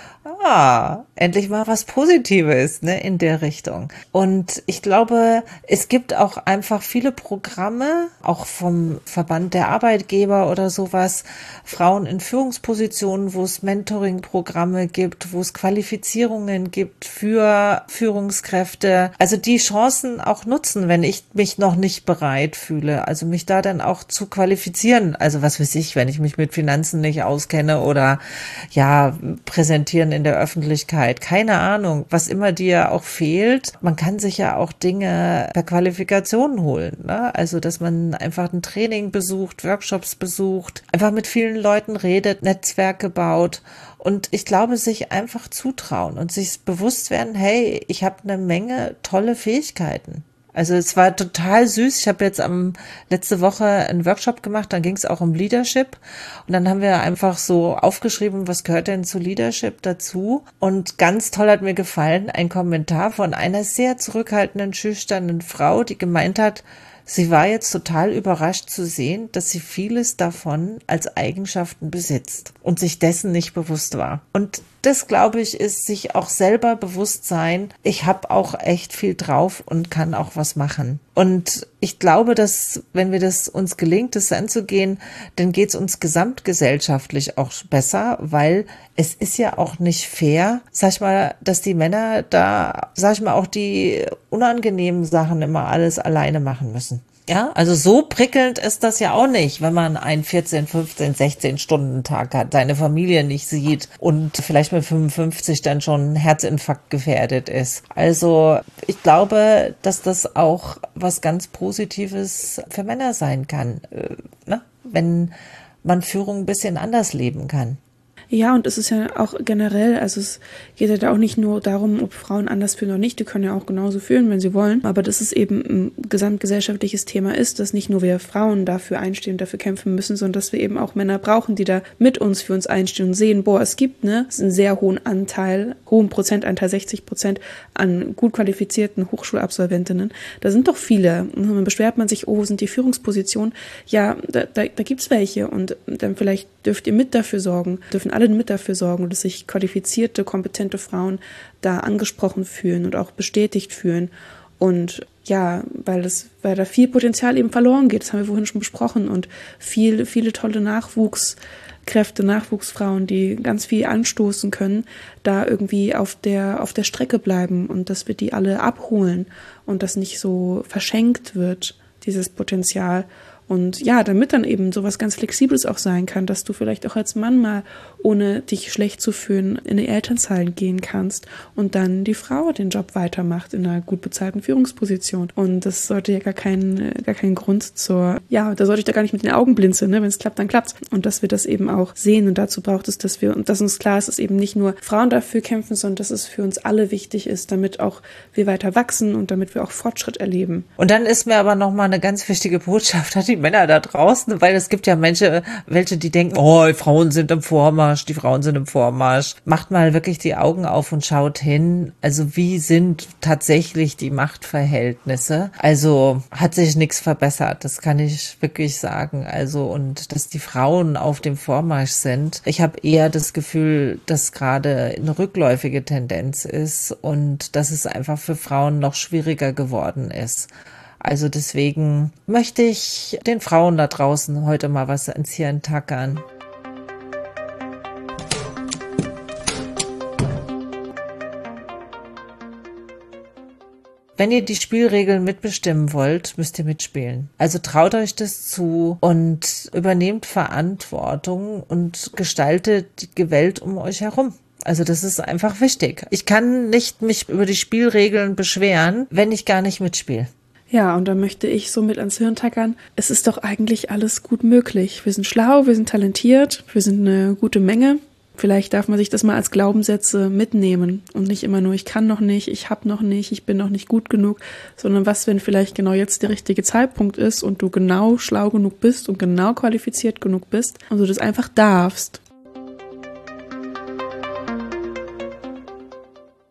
Ah, endlich mal was Positives, ne, in der Richtung. Und ich glaube, es gibt auch einfach viele Programme, auch vom Verband der Arbeitgeber oder sowas, Frauen in Führungspositionen, wo es Mentoring-Programme gibt, wo es Qualifizierungen gibt für Führungskräfte. Also die Chancen auch nutzen, wenn ich mich noch nicht bereit fühle. Also mich da dann auch zu qualifizieren. Also was weiß ich, wenn ich mich mit Finanzen nicht auskenne oder ja, präsentieren in der Öffentlichkeit, keine Ahnung, was immer dir auch fehlt. Man kann sich ja auch Dinge per Qualifikation holen, ne? Also, dass man einfach ein Training besucht, Workshops besucht, einfach mit vielen Leuten redet, Netzwerke baut und ich glaube, sich einfach zutrauen und sich bewusst werden, hey, ich habe eine Menge tolle Fähigkeiten. Also es war total süß. Ich habe jetzt am letzte Woche einen Workshop gemacht, dann ging es auch um Leadership und dann haben wir einfach so aufgeschrieben, was gehört denn zu Leadership dazu? Und ganz toll hat mir gefallen ein Kommentar von einer sehr zurückhaltenden, schüchternen Frau, die gemeint hat, sie war jetzt total überrascht zu sehen, dass sie vieles davon als Eigenschaften besitzt und sich dessen nicht bewusst war. Und das, glaube ich, ist sich auch selber bewusst sein, ich habe auch echt viel drauf und kann auch was machen. Und ich glaube, dass, wenn wir das uns gelingt, das anzugehen, dann geht es uns gesamtgesellschaftlich auch besser, weil es ist ja auch nicht fair, sag ich mal, dass die Männer da, sag ich mal, auch die unangenehmen Sachen immer alles alleine machen müssen. Ja, also so prickelnd ist das ja auch nicht, wenn man einen vierzehn, fünfzehn, sechzehn Stunden Tag hat, seine Familie nicht sieht und vielleicht mit fünfundfünfzig dann schon Herzinfarkt gefährdet ist. Also ich glaube, dass das auch was ganz Positives für Männer sein kann, äh, ne? Wenn man Führung ein bisschen anders leben kann. Ja, und es ist ja auch generell, also es geht ja da auch nicht nur darum, ob Frauen anders fühlen oder nicht, die können ja auch genauso fühlen, wenn sie wollen, aber dass es eben ein gesamtgesellschaftliches Thema ist, dass nicht nur wir Frauen dafür einstehen, dafür kämpfen müssen, sondern dass wir eben auch Männer brauchen, die da mit uns für uns einstehen und sehen, boah, es gibt ne, es ist einen sehr hohen Anteil, hohen Prozentanteil, sechzig Prozent an gut qualifizierten Hochschulabsolventinnen. Da sind doch viele. Und dann beschwert man sich, oh, sind die Führungspositionen? Ja, da, da, da gibt's welche und dann vielleicht dürft ihr mit dafür sorgen, dürfen alle mit dafür sorgen, dass sich qualifizierte, kompetente Frauen da angesprochen fühlen und auch bestätigt fühlen. Und ja, weil das, weil da viel Potenzial eben verloren geht, das haben wir vorhin schon besprochen und viel, viele tolle Nachwuchskräfte, Nachwuchsfrauen, die ganz viel anstoßen können, da irgendwie auf der, auf der Strecke bleiben und dass wir die alle abholen und das nicht so verschenkt wird, dieses Potenzial. Und ja, damit dann eben sowas ganz Flexibles auch sein kann, dass du vielleicht auch als Mann mal, ohne dich schlecht zu fühlen, in die Elternzeit gehen kannst und dann die Frau den Job weitermacht in einer gut bezahlten Führungsposition. Und das sollte ja gar kein, gar kein Grund zur, ja, da sollte ich da gar nicht mit den Augen blinzeln, ne? Wenn es klappt, dann klappt's. Und dass wir das eben auch sehen und dazu braucht es, dass wir, und dass uns klar ist, dass eben nicht nur Frauen dafür kämpfen, sondern dass es für uns alle wichtig ist, damit auch wir weiter wachsen und damit wir auch Fortschritt erleben. Und dann ist mir aber nochmal eine ganz wichtige Botschaft an die Männer da draußen, weil es gibt ja Menschen, welche, die denken, oh, die Frauen sind im Vormarsch, die Frauen sind im Vormarsch. Macht mal wirklich die Augen auf und schaut hin. Also wie sind tatsächlich die Machtverhältnisse? Also hat sich nichts verbessert, das kann ich wirklich sagen. Also und dass die Frauen auf dem Vormarsch sind. Ich habe eher das Gefühl, dass gerade eine rückläufige Tendenz ist und dass es einfach für Frauen noch schwieriger geworden ist. Also deswegen möchte ich den Frauen da draußen heute mal was ans Hirn tackern. Wenn ihr die Spielregeln mitbestimmen wollt, müsst ihr mitspielen. Also traut euch das zu und übernehmt Verantwortung und gestaltet die Welt um euch herum. Also das ist einfach wichtig. Ich kann nicht mich über die Spielregeln beschweren, wenn ich gar nicht mitspiele. Ja, und da möchte ich so mit ans Hirn tackern, es ist doch eigentlich alles gut möglich. Wir sind schlau, wir sind talentiert, wir sind eine gute Menge. Vielleicht darf man sich das mal als Glaubenssätze mitnehmen und nicht immer nur, ich kann noch nicht, ich hab noch nicht, ich bin noch nicht gut genug, sondern was, wenn vielleicht genau jetzt der richtige Zeitpunkt ist und du genau schlau genug bist und genau qualifiziert genug bist und du das einfach darfst.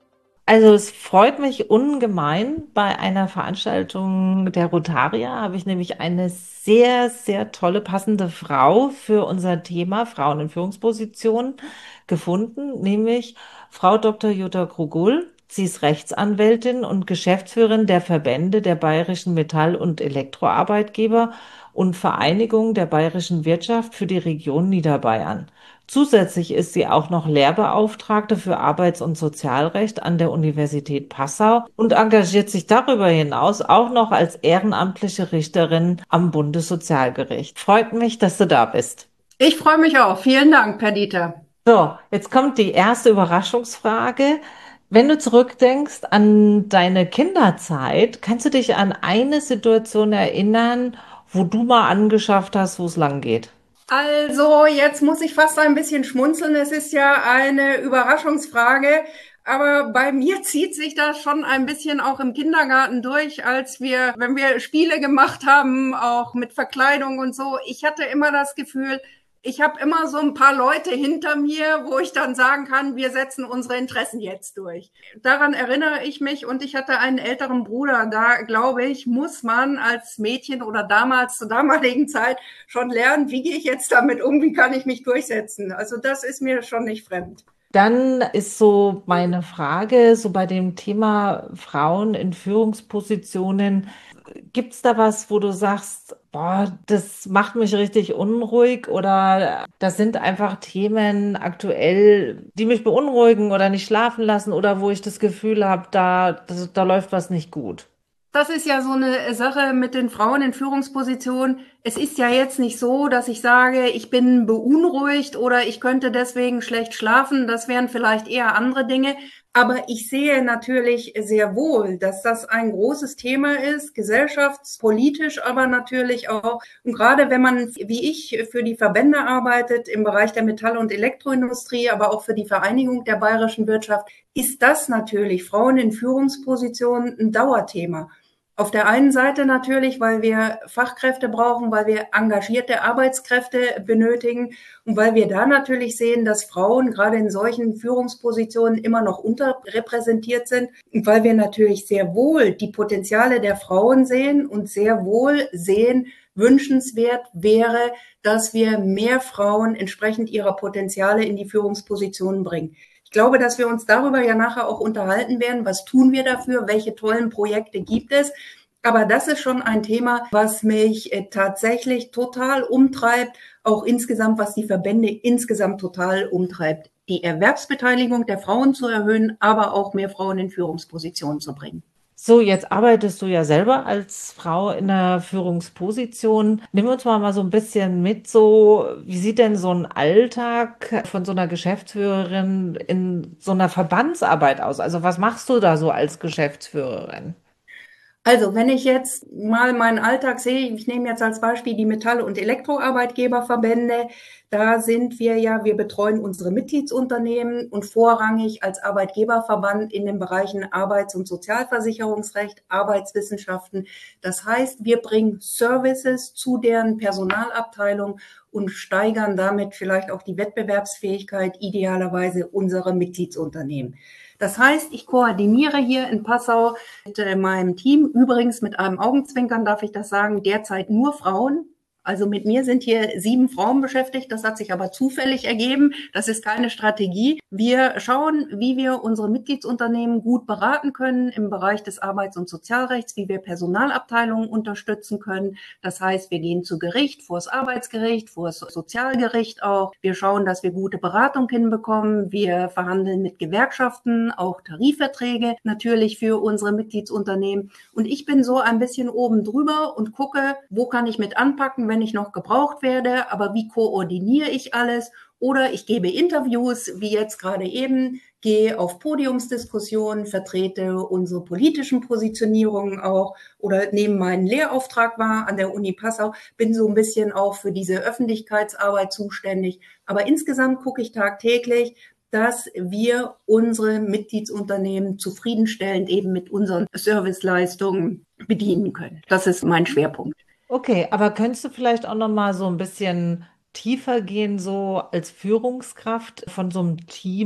Also es freut mich ungemein. Bei einer Veranstaltung der Rotaria habe ich nämlich eine sehr, sehr tolle, passende Frau für unser Thema Frauen in Führungspositionen gefunden, nämlich Frau Doktor Jutta Krugul. Sie ist Rechtsanwältin und Geschäftsführerin der Verbände der bayerischen Metall- und Elektroarbeitgeber und Vereinigung der bayerischen Wirtschaft für die Region Niederbayern. Zusätzlich ist sie auch noch Lehrbeauftragte für Arbeits- und Sozialrecht an der Universität Passau und engagiert sich darüber hinaus auch noch als ehrenamtliche Richterin am Bundessozialgericht. Freut mich, dass du da bist. Ich freue mich auch. Vielen Dank, Perdita. So, jetzt kommt die erste Überraschungsfrage. Wenn du zurückdenkst an deine Kinderzeit, kannst du dich an eine Situation erinnern, wo du mal angeschafft hast, wo es lang geht? Also, jetzt muss ich fast ein bisschen schmunzeln. Es ist ja eine Überraschungsfrage, aber bei mir zieht sich das schon ein bisschen auch im Kindergarten durch, als wir, wenn wir Spiele gemacht haben, auch mit Verkleidung und so. Ich hatte immer das Gefühl, ich habe immer so ein paar Leute hinter mir, wo ich dann sagen kann, wir setzen unsere Interessen jetzt durch. Daran erinnere ich mich, und ich hatte einen älteren Bruder. Da, glaube ich, muss man als Mädchen oder damals zur damaligen Zeit schon lernen, wie gehe ich jetzt damit um, wie kann ich mich durchsetzen. Also das ist mir schon nicht fremd. Dann ist so meine Frage, so bei dem Thema Frauen in Führungspositionen, gibt es da was, wo du sagst, boah, das macht mich richtig unruhig oder das sind einfach Themen aktuell, die mich beunruhigen oder nicht schlafen lassen oder wo ich das Gefühl habe, da, das, da läuft was nicht gut? Das ist ja so eine Sache mit den Frauen in Führungspositionen. Es ist ja jetzt nicht so, dass ich sage, ich bin beunruhigt oder ich könnte deswegen schlecht schlafen. Das wären vielleicht eher andere Dinge. Aber ich sehe natürlich sehr wohl, dass das ein großes Thema ist, gesellschaftspolitisch, aber natürlich auch. Und gerade wenn man, wie ich, für die Verbände arbeitet, im Bereich der Metall- und Elektroindustrie, aber auch für die Vereinigung der bayerischen Wirtschaft, ist das natürlich Frauen in Führungspositionen ein Dauerthema. Auf der einen Seite natürlich, weil wir Fachkräfte brauchen, weil wir engagierte Arbeitskräfte benötigen und weil wir da natürlich sehen, dass Frauen gerade in solchen Führungspositionen immer noch unterrepräsentiert sind und weil wir natürlich sehr wohl die Potenziale der Frauen sehen und sehr wohl sehen, wünschenswert wäre, dass wir mehr Frauen entsprechend ihrer Potenziale in die Führungspositionen bringen. Ich glaube, dass wir uns darüber ja nachher auch unterhalten werden. Was tun wir dafür? Welche tollen Projekte gibt es? Aber das ist schon ein Thema, was mich äh, tatsächlich total umtreibt, auch insgesamt, was die Verbände insgesamt total umtreibt. Die Erwerbsbeteiligung der Frauen zu erhöhen, aber auch mehr Frauen in Führungspositionen zu bringen. So, jetzt arbeitest du ja selber als Frau in einer Führungsposition. Nimm uns mal, mal so ein bisschen mit, so, wie sieht denn so ein Alltag von so einer Geschäftsführerin in so einer Verbandsarbeit aus? Also was machst du da so als Geschäftsführerin? Also, wenn ich jetzt mal meinen Alltag sehe, ich nehme jetzt als Beispiel die Metall- und Elektroarbeitgeberverbände, da sind wir ja, wir betreuen unsere Mitgliedsunternehmen und vorrangig als Arbeitgeberverband in den Bereichen Arbeits- und Sozialversicherungsrecht, Arbeitswissenschaften. Das heißt, wir bringen Services zu deren Personalabteilung und steigern damit vielleicht auch die Wettbewerbsfähigkeit idealerweise unserer Mitgliedsunternehmen. Das heißt, ich koordiniere hier in Passau mit äh, meinem Team, übrigens mit einem Augenzwinkern darf ich das sagen, derzeit nur Frauen. Also mit mir sind hier sieben Frauen beschäftigt. Das hat sich aber zufällig ergeben. Das ist keine Strategie. Wir schauen, wie wir unsere Mitgliedsunternehmen gut beraten können im Bereich des Arbeits- und Sozialrechts, wie wir Personalabteilungen unterstützen können. Das heißt, wir gehen zu Gericht, vor das Arbeitsgericht, vor das Sozialgericht auch. Wir schauen, dass wir gute Beratung hinbekommen. Wir verhandeln mit Gewerkschaften, auch Tarifverträge natürlich für unsere Mitgliedsunternehmen. Und ich bin so ein bisschen oben drüber und gucke, wo kann ich mit anpacken, wenn ich noch gebraucht werde, aber wie koordiniere ich alles? Oder ich gebe Interviews, wie jetzt gerade eben, gehe auf Podiumsdiskussionen, vertrete unsere politischen Positionierungen auch oder nehme meinen Lehrauftrag wahr an der Uni Passau, bin so ein bisschen auch für diese Öffentlichkeitsarbeit zuständig. Aber insgesamt gucke ich tagtäglich, dass wir unsere Mitgliedsunternehmen zufriedenstellend eben mit unseren Serviceleistungen bedienen können. Das ist mein Schwerpunkt. Okay, aber könntest du vielleicht auch noch mal so ein bisschen tiefer gehen, so als Führungskraft von so einem Team?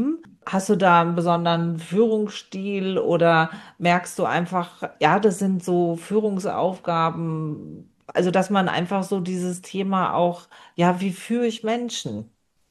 Hast du da einen besonderen Führungsstil oder merkst du einfach, ja, das sind so Führungsaufgaben, also dass man einfach so dieses Thema auch, ja, wie führe ich Menschen?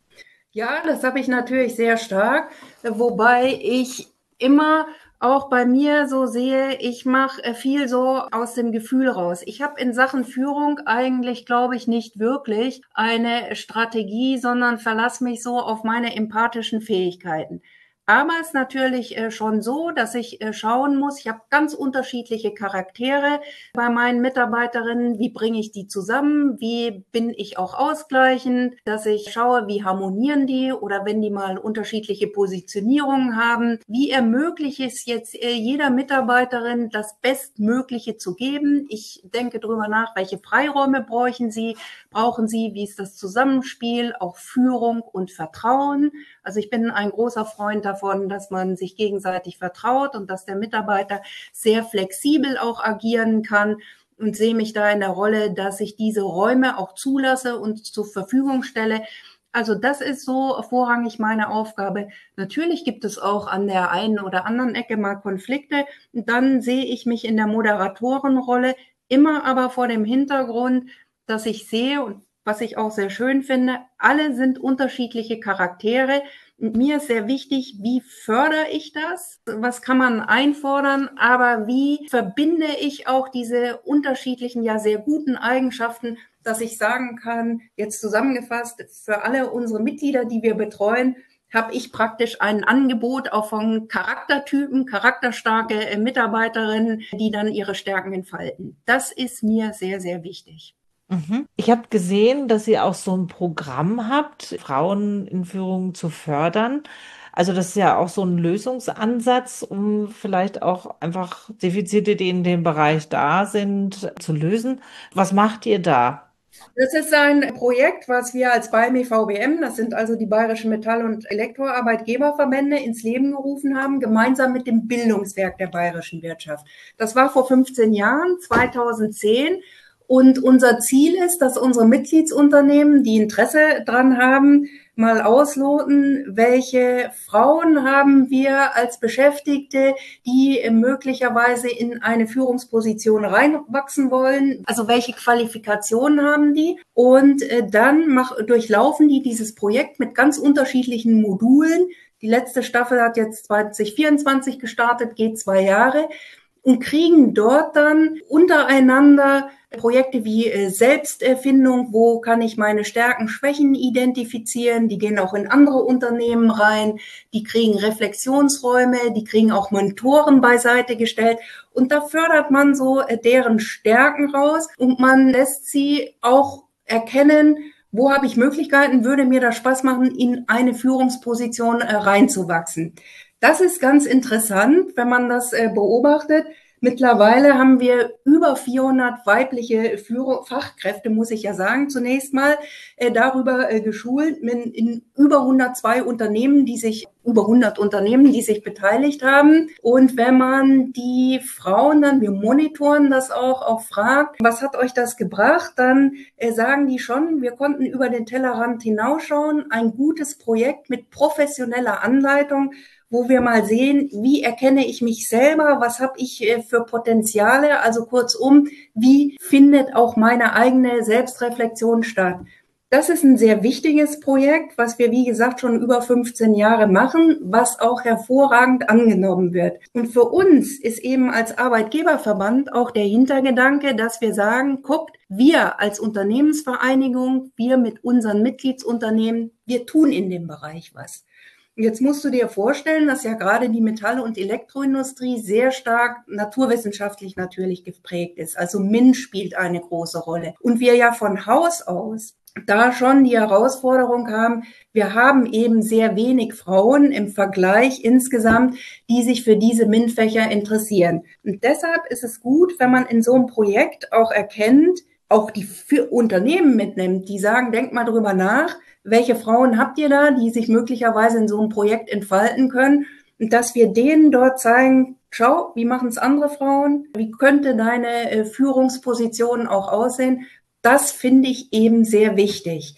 Ja, das habe ich natürlich sehr stark, wobei ich immer auch bei mir so sehe, ich mache äh, viel so aus dem Gefühl raus. Ich habe in Sachen Führung eigentlich, glaube ich, nicht wirklich eine Strategie, sondern verlasse mich so auf meine empathischen Fähigkeiten. Aber es ist natürlich äh, schon so, dass ich äh, schauen muss, ich habe ganz unterschiedliche Charaktere bei meinen Mitarbeiterinnen. Wie bringe ich die zusammen? Wie bin ich auch ausgleichend? Dass ich schaue, wie harmonieren die oder wenn die mal unterschiedliche Positionierungen haben. Wie ermögliche ich es jetzt äh, jeder Mitarbeiterin, das Bestmögliche zu geben? Ich denke darüber nach, welche Freiräume brauchen sie? Brauchen sie? Wie ist das Zusammenspiel? Auch Führung und Vertrauen. Also ich bin ein großer Freund davon, dass man sich gegenseitig vertraut und dass der Mitarbeiter sehr flexibel auch agieren kann und sehe mich da in der Rolle, dass ich diese Räume auch zulasse und zur Verfügung stelle. Also das ist so vorrangig meine Aufgabe. Natürlich gibt es auch an der einen oder anderen Ecke mal Konflikte. Und dann sehe ich mich in der Moderatorenrolle, immer aber vor dem Hintergrund, dass ich sehe und was ich auch sehr schön finde, alle sind unterschiedliche Charaktere. Und mir ist sehr wichtig, wie fördere ich das? Was kann man einfordern? Aber wie verbinde ich auch diese unterschiedlichen, ja sehr guten Eigenschaften, dass ich sagen kann, jetzt zusammengefasst, für alle unsere Mitglieder, die wir betreuen, habe ich praktisch ein Angebot auch von Charaktertypen, charakterstarke Mitarbeiterinnen, die dann ihre Stärken entfalten. Das ist mir sehr, sehr wichtig. Mhm. Ich habe gesehen, dass ihr auch so ein Programm habt, Frauen in Führung zu fördern. Also das ist ja auch so ein Lösungsansatz, um vielleicht auch einfach Defizite, die in dem Bereich da sind, zu lösen. Was macht ihr da? Das ist ein Projekt, was wir als B A M E V B M, das sind also die Bayerischen Metall- und Elektroarbeitgeberverbände, ins Leben gerufen haben, gemeinsam mit dem Bildungswerk der bayerischen Wirtschaft. Das war vor fünfzehn Jahren, zweitausendzehn. Und unser Ziel ist, dass unsere Mitgliedsunternehmen, die Interesse dran haben, mal ausloten, welche Frauen haben wir als Beschäftigte, die möglicherweise in eine Führungsposition reinwachsen wollen. Also welche Qualifikationen haben die? Und äh, dann mach, durchlaufen die dieses Projekt mit ganz unterschiedlichen Modulen. Die letzte Staffel hat jetzt zwanzig vierundzwanzig gestartet, geht zwei Jahre und kriegen dort dann untereinander Projekte wie äh, Selbsterfindung, wo kann ich meine Stärken, Schwächen identifizieren, die gehen auch in andere Unternehmen rein, die kriegen Reflexionsräume, die kriegen auch Mentoren beiseite gestellt und da fördert man so äh, deren Stärken raus und man lässt sie auch erkennen, wo habe ich Möglichkeiten, würde mir das Spaß machen, in eine Führungsposition äh, reinzuwachsen. Das ist ganz interessant, wenn man das äh, beobachtet. Mittlerweile haben wir über vierhundert weibliche Führung, Fachkräfte, muss ich ja sagen, zunächst mal äh, darüber äh, geschult in, in über hundertzwei Unternehmen, die sich über hundert Unternehmen, die sich beteiligt haben. Und wenn man die Frauen dann, wir monitoren das auch, auch fragt, was hat euch das gebracht, dann äh, sagen die schon, wir konnten über den Tellerrand hinausschauen, ein gutes Projekt mit professioneller Anleitung, wo wir mal sehen, wie erkenne ich mich selber, was habe ich für Potenziale, also kurzum, wie findet auch meine eigene Selbstreflexion statt. Das ist ein sehr wichtiges Projekt, was wir, wie gesagt, schon über fünfzehn Jahre machen, was auch hervorragend angenommen wird. Und für uns ist eben als Arbeitgeberverband auch der Hintergedanke, dass wir sagen, guckt, wir als Unternehmensvereinigung, wir mit unseren Mitgliedsunternehmen, wir tun in dem Bereich was. Jetzt musst du dir vorstellen, dass ja gerade die Metall- und Elektroindustrie sehr stark naturwissenschaftlich natürlich geprägt ist. Also M I N spielt eine große Rolle. Und wir ja von Haus aus da schon die Herausforderung haben, wir haben eben sehr wenig Frauen im Vergleich insgesamt, die sich für diese M I N-Fächer interessieren. Und deshalb ist es gut, wenn man in so einem Projekt auch erkennt, auch die für Unternehmen mitnimmt, die sagen, denkt mal drüber nach, welche Frauen habt ihr da, die sich möglicherweise in so einem Projekt entfalten können und dass wir denen dort zeigen, schau, wie machen es andere Frauen, wie könnte deine äh, Führungsposition auch aussehen, das finde ich eben sehr wichtig.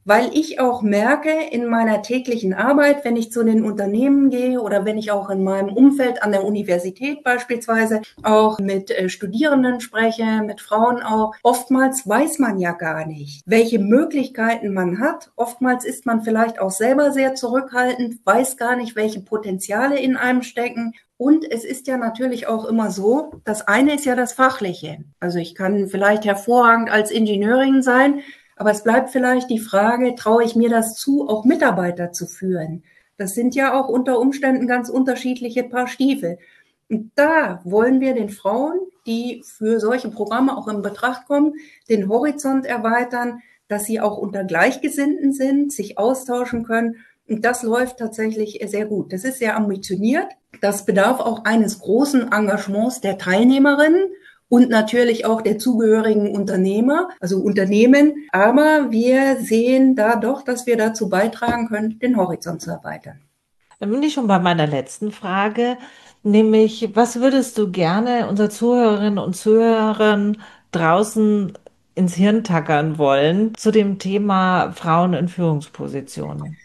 weil ich auch merke in meiner täglichen Arbeit, wenn ich zu den Unternehmen gehe oder wenn ich auch in meinem Umfeld an der Universität beispielsweise auch mit äh, Studierenden spreche, mit Frauen auch, oftmals weiß man ja gar nicht, welche Möglichkeiten man hat. Oftmals ist man vielleicht auch selber sehr zurückhaltend, weiß gar nicht, welche Potenziale in einem stecken. Und es ist ja natürlich auch immer so, das eine ist ja das Fachliche. Also ich kann vielleicht hervorragend als Ingenieurin sein, aber es bleibt vielleicht die Frage, traue ich mir das zu, auch Mitarbeiter zu führen? Das sind ja auch unter Umständen ganz unterschiedliche Paar Stiefel. Und da wollen wir den Frauen, die für solche Programme auch in Betracht kommen, den Horizont erweitern, dass sie auch unter Gleichgesinnten sind, sich austauschen können. Und das läuft tatsächlich sehr gut. Das ist sehr ambitioniert. Das bedarf auch eines großen Engagements der Teilnehmerinnen und natürlich auch der zugehörigen Unternehmer, also Unternehmen. Aber wir sehen da doch, dass wir dazu beitragen können, den Horizont zu erweitern. Dann bin ich schon bei meiner letzten Frage, nämlich, was würdest du gerne unseren Zuhörerinnen und Zuhörern draußen ins Hirn tackern wollen zu dem Thema Frauen in Führungspositionen?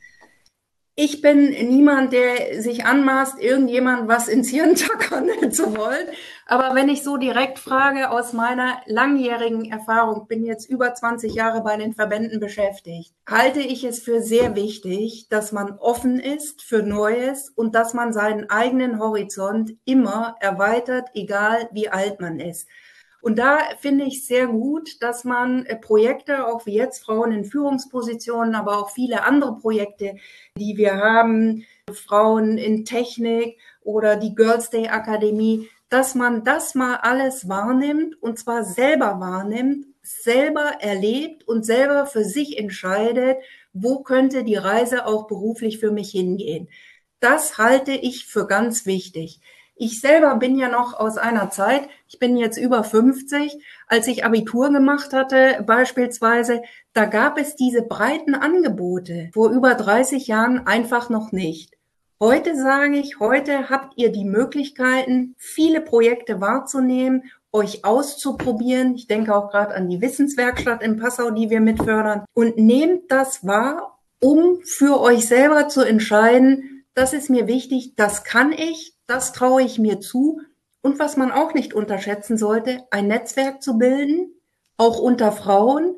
Ich bin niemand, der sich anmaßt, irgendjemand was ins Hirn tackern zu wollen. Aber wenn ich so direkt frage, aus meiner langjährigen Erfahrung, bin jetzt über zwanzig Jahre bei den Verbänden beschäftigt, halte ich es für sehr wichtig, dass man offen ist für Neues und dass man seinen eigenen Horizont immer erweitert, egal wie alt man ist. Und da finde ich sehr gut, dass man Projekte, auch wie jetzt Frauen in Führungspositionen, aber auch viele andere Projekte, die wir haben, Frauen in Technik oder die Girls Day Akademie, dass man das mal alles wahrnimmt und zwar selber wahrnimmt, selber erlebt und selber für sich entscheidet, wo könnte die Reise auch beruflich für mich hingehen. Das halte ich für ganz wichtig. Ich selber bin ja noch aus einer Zeit, ich bin jetzt über fünfzig, als ich Abitur gemacht hatte beispielsweise, da gab es diese breiten Angebote vor über dreißig Jahren einfach noch nicht. Heute sage ich, heute habt ihr die Möglichkeiten, viele Projekte wahrzunehmen, euch auszuprobieren. Ich denke auch gerade an die Wissenswerkstatt in Passau, die wir mitfördern. Und nehmt das wahr, um für euch selber zu entscheiden, das ist mir wichtig, das kann ich, das traue ich mir zu. Und was man auch nicht unterschätzen sollte, ein Netzwerk zu bilden, auch unter Frauen,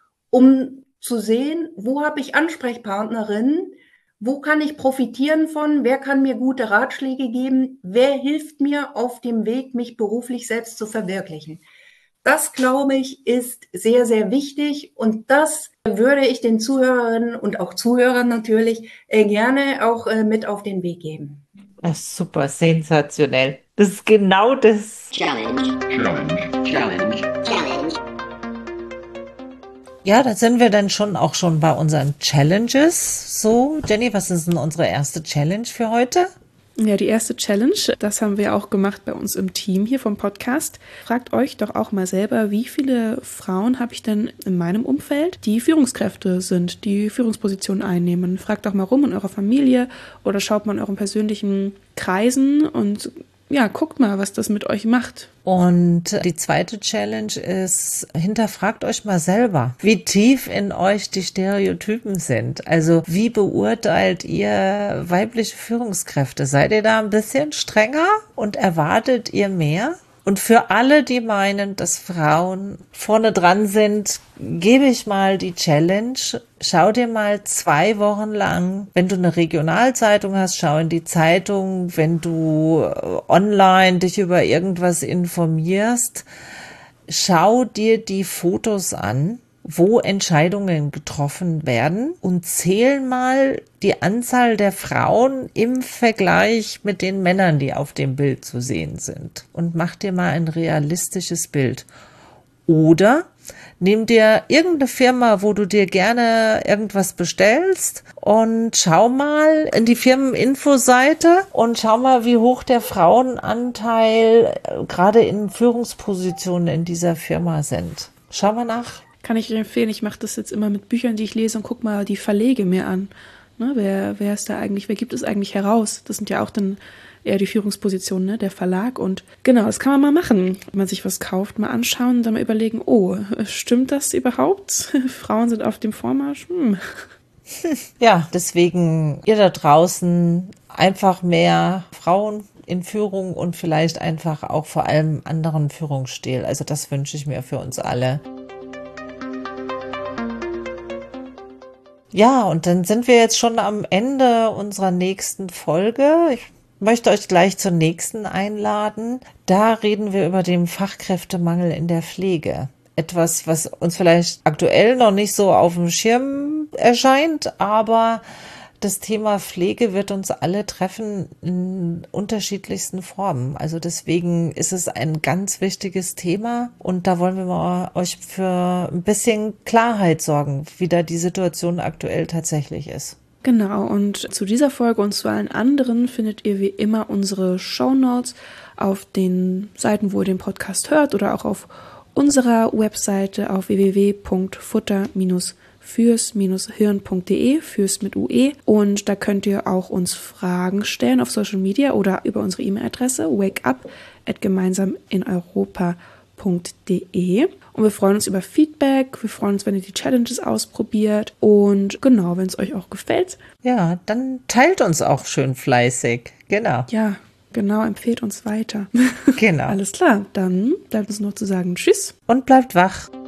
um zu sehen, wo habe ich Ansprechpartnerinnen, wo kann ich profitieren von, wer kann mir gute Ratschläge geben, wer hilft mir auf dem Weg, mich beruflich selbst zu verwirklichen. Das, glaube ich, ist sehr, sehr wichtig und das würde ich den Zuhörerinnen und auch Zuhörern natürlich gerne auch mit auf den Weg geben. Das ist super, sensationell. Das ist genau das. Challenge, Challenge, Challenge, Challenge. Ja, da sind wir dann schon auch schon bei unseren Challenges. So, Jenny, was ist denn unsere erste Challenge für heute? Ja, die erste Challenge, das haben wir auch gemacht bei uns im Team hier vom Podcast. Fragt euch doch auch mal selber, wie viele Frauen habe ich denn in meinem Umfeld, die Führungskräfte sind, die Führungspositionen einnehmen. Fragt doch mal rum in eurer Familie oder schaut mal in euren persönlichen Kreisen und ja, guckt mal, was das mit euch macht. Und die zweite Challenge ist, hinterfragt euch mal selber, wie tief in euch die Stereotypen sind. Also wie beurteilt ihr weibliche Führungskräfte? Seid ihr da ein bisschen strenger und erwartet ihr mehr? Und für alle, die meinen, dass Frauen vorne dran sind, gebe ich mal die Challenge. Schau dir mal zwei Wochen lang, wenn du eine Regionalzeitung hast, schau in die Zeitung, wenn du online dich über irgendwas informierst, schau dir die Fotos an, wo Entscheidungen getroffen werden und zähl mal die Anzahl der Frauen im Vergleich mit den Männern, die auf dem Bild zu sehen sind. Und mach dir mal ein realistisches Bild. Oder nimm dir irgendeine Firma, wo du dir gerne irgendwas bestellst und schau mal in die Firmeninfoseite und schau mal, wie hoch der Frauenanteil gerade in Führungspositionen in dieser Firma sind. Schau mal nach. Kann ich dir empfehlen, ich mache das jetzt immer mit Büchern, die ich lese und guck mal die Verlege mir an. Ne? Wer, wer ist da eigentlich, wer gibt es eigentlich heraus? Das sind ja auch dann eher die Führungspositionen, ne? Der Verlag. Und genau, das kann man mal machen. Wenn man sich was kauft, mal anschauen und dann mal überlegen, oh, stimmt das überhaupt? Frauen sind auf dem Vormarsch? Hm. Ja, deswegen ihr da draußen einfach mehr Frauen in Führung und vielleicht einfach auch vor allem anderen Führungsstil. Also das wünsche ich mir für uns alle. Ja, und dann sind wir jetzt schon am Ende unserer nächsten Folge. Ich möchte euch gleich zur nächsten einladen. Da reden wir über den Fachkräftemangel in der Pflege. Etwas, was uns vielleicht aktuell noch nicht so auf dem Schirm erscheint, aber das Thema Pflege wird uns alle treffen in unterschiedlichsten Formen. Also deswegen ist es ein ganz wichtiges Thema und da wollen wir mal euch für ein bisschen Klarheit sorgen, wie da die Situation aktuell tatsächlich ist. Genau, und zu dieser Folge und zu allen anderen findet ihr wie immer unsere Shownotes auf den Seiten, wo ihr den Podcast hört oder auch auf unserer Webseite auf w w w punkt futter Bindestrich fürs Hirn punkt de, fürs mit U E. Und da könnt ihr auch uns Fragen stellen auf Social Media oder über unsere E-Mail-Adresse wakeup at gemeinsamineuropa punkt de. Und wir freuen uns über Feedback, wir freuen uns, wenn ihr die Challenges ausprobiert und genau, wenn es euch auch gefällt. Ja, dann teilt uns auch schön fleißig, genau. Ja, genau, empfehlt uns weiter. Genau. Alles klar, dann bleibt uns noch zu sagen Tschüss. Und bleibt wach.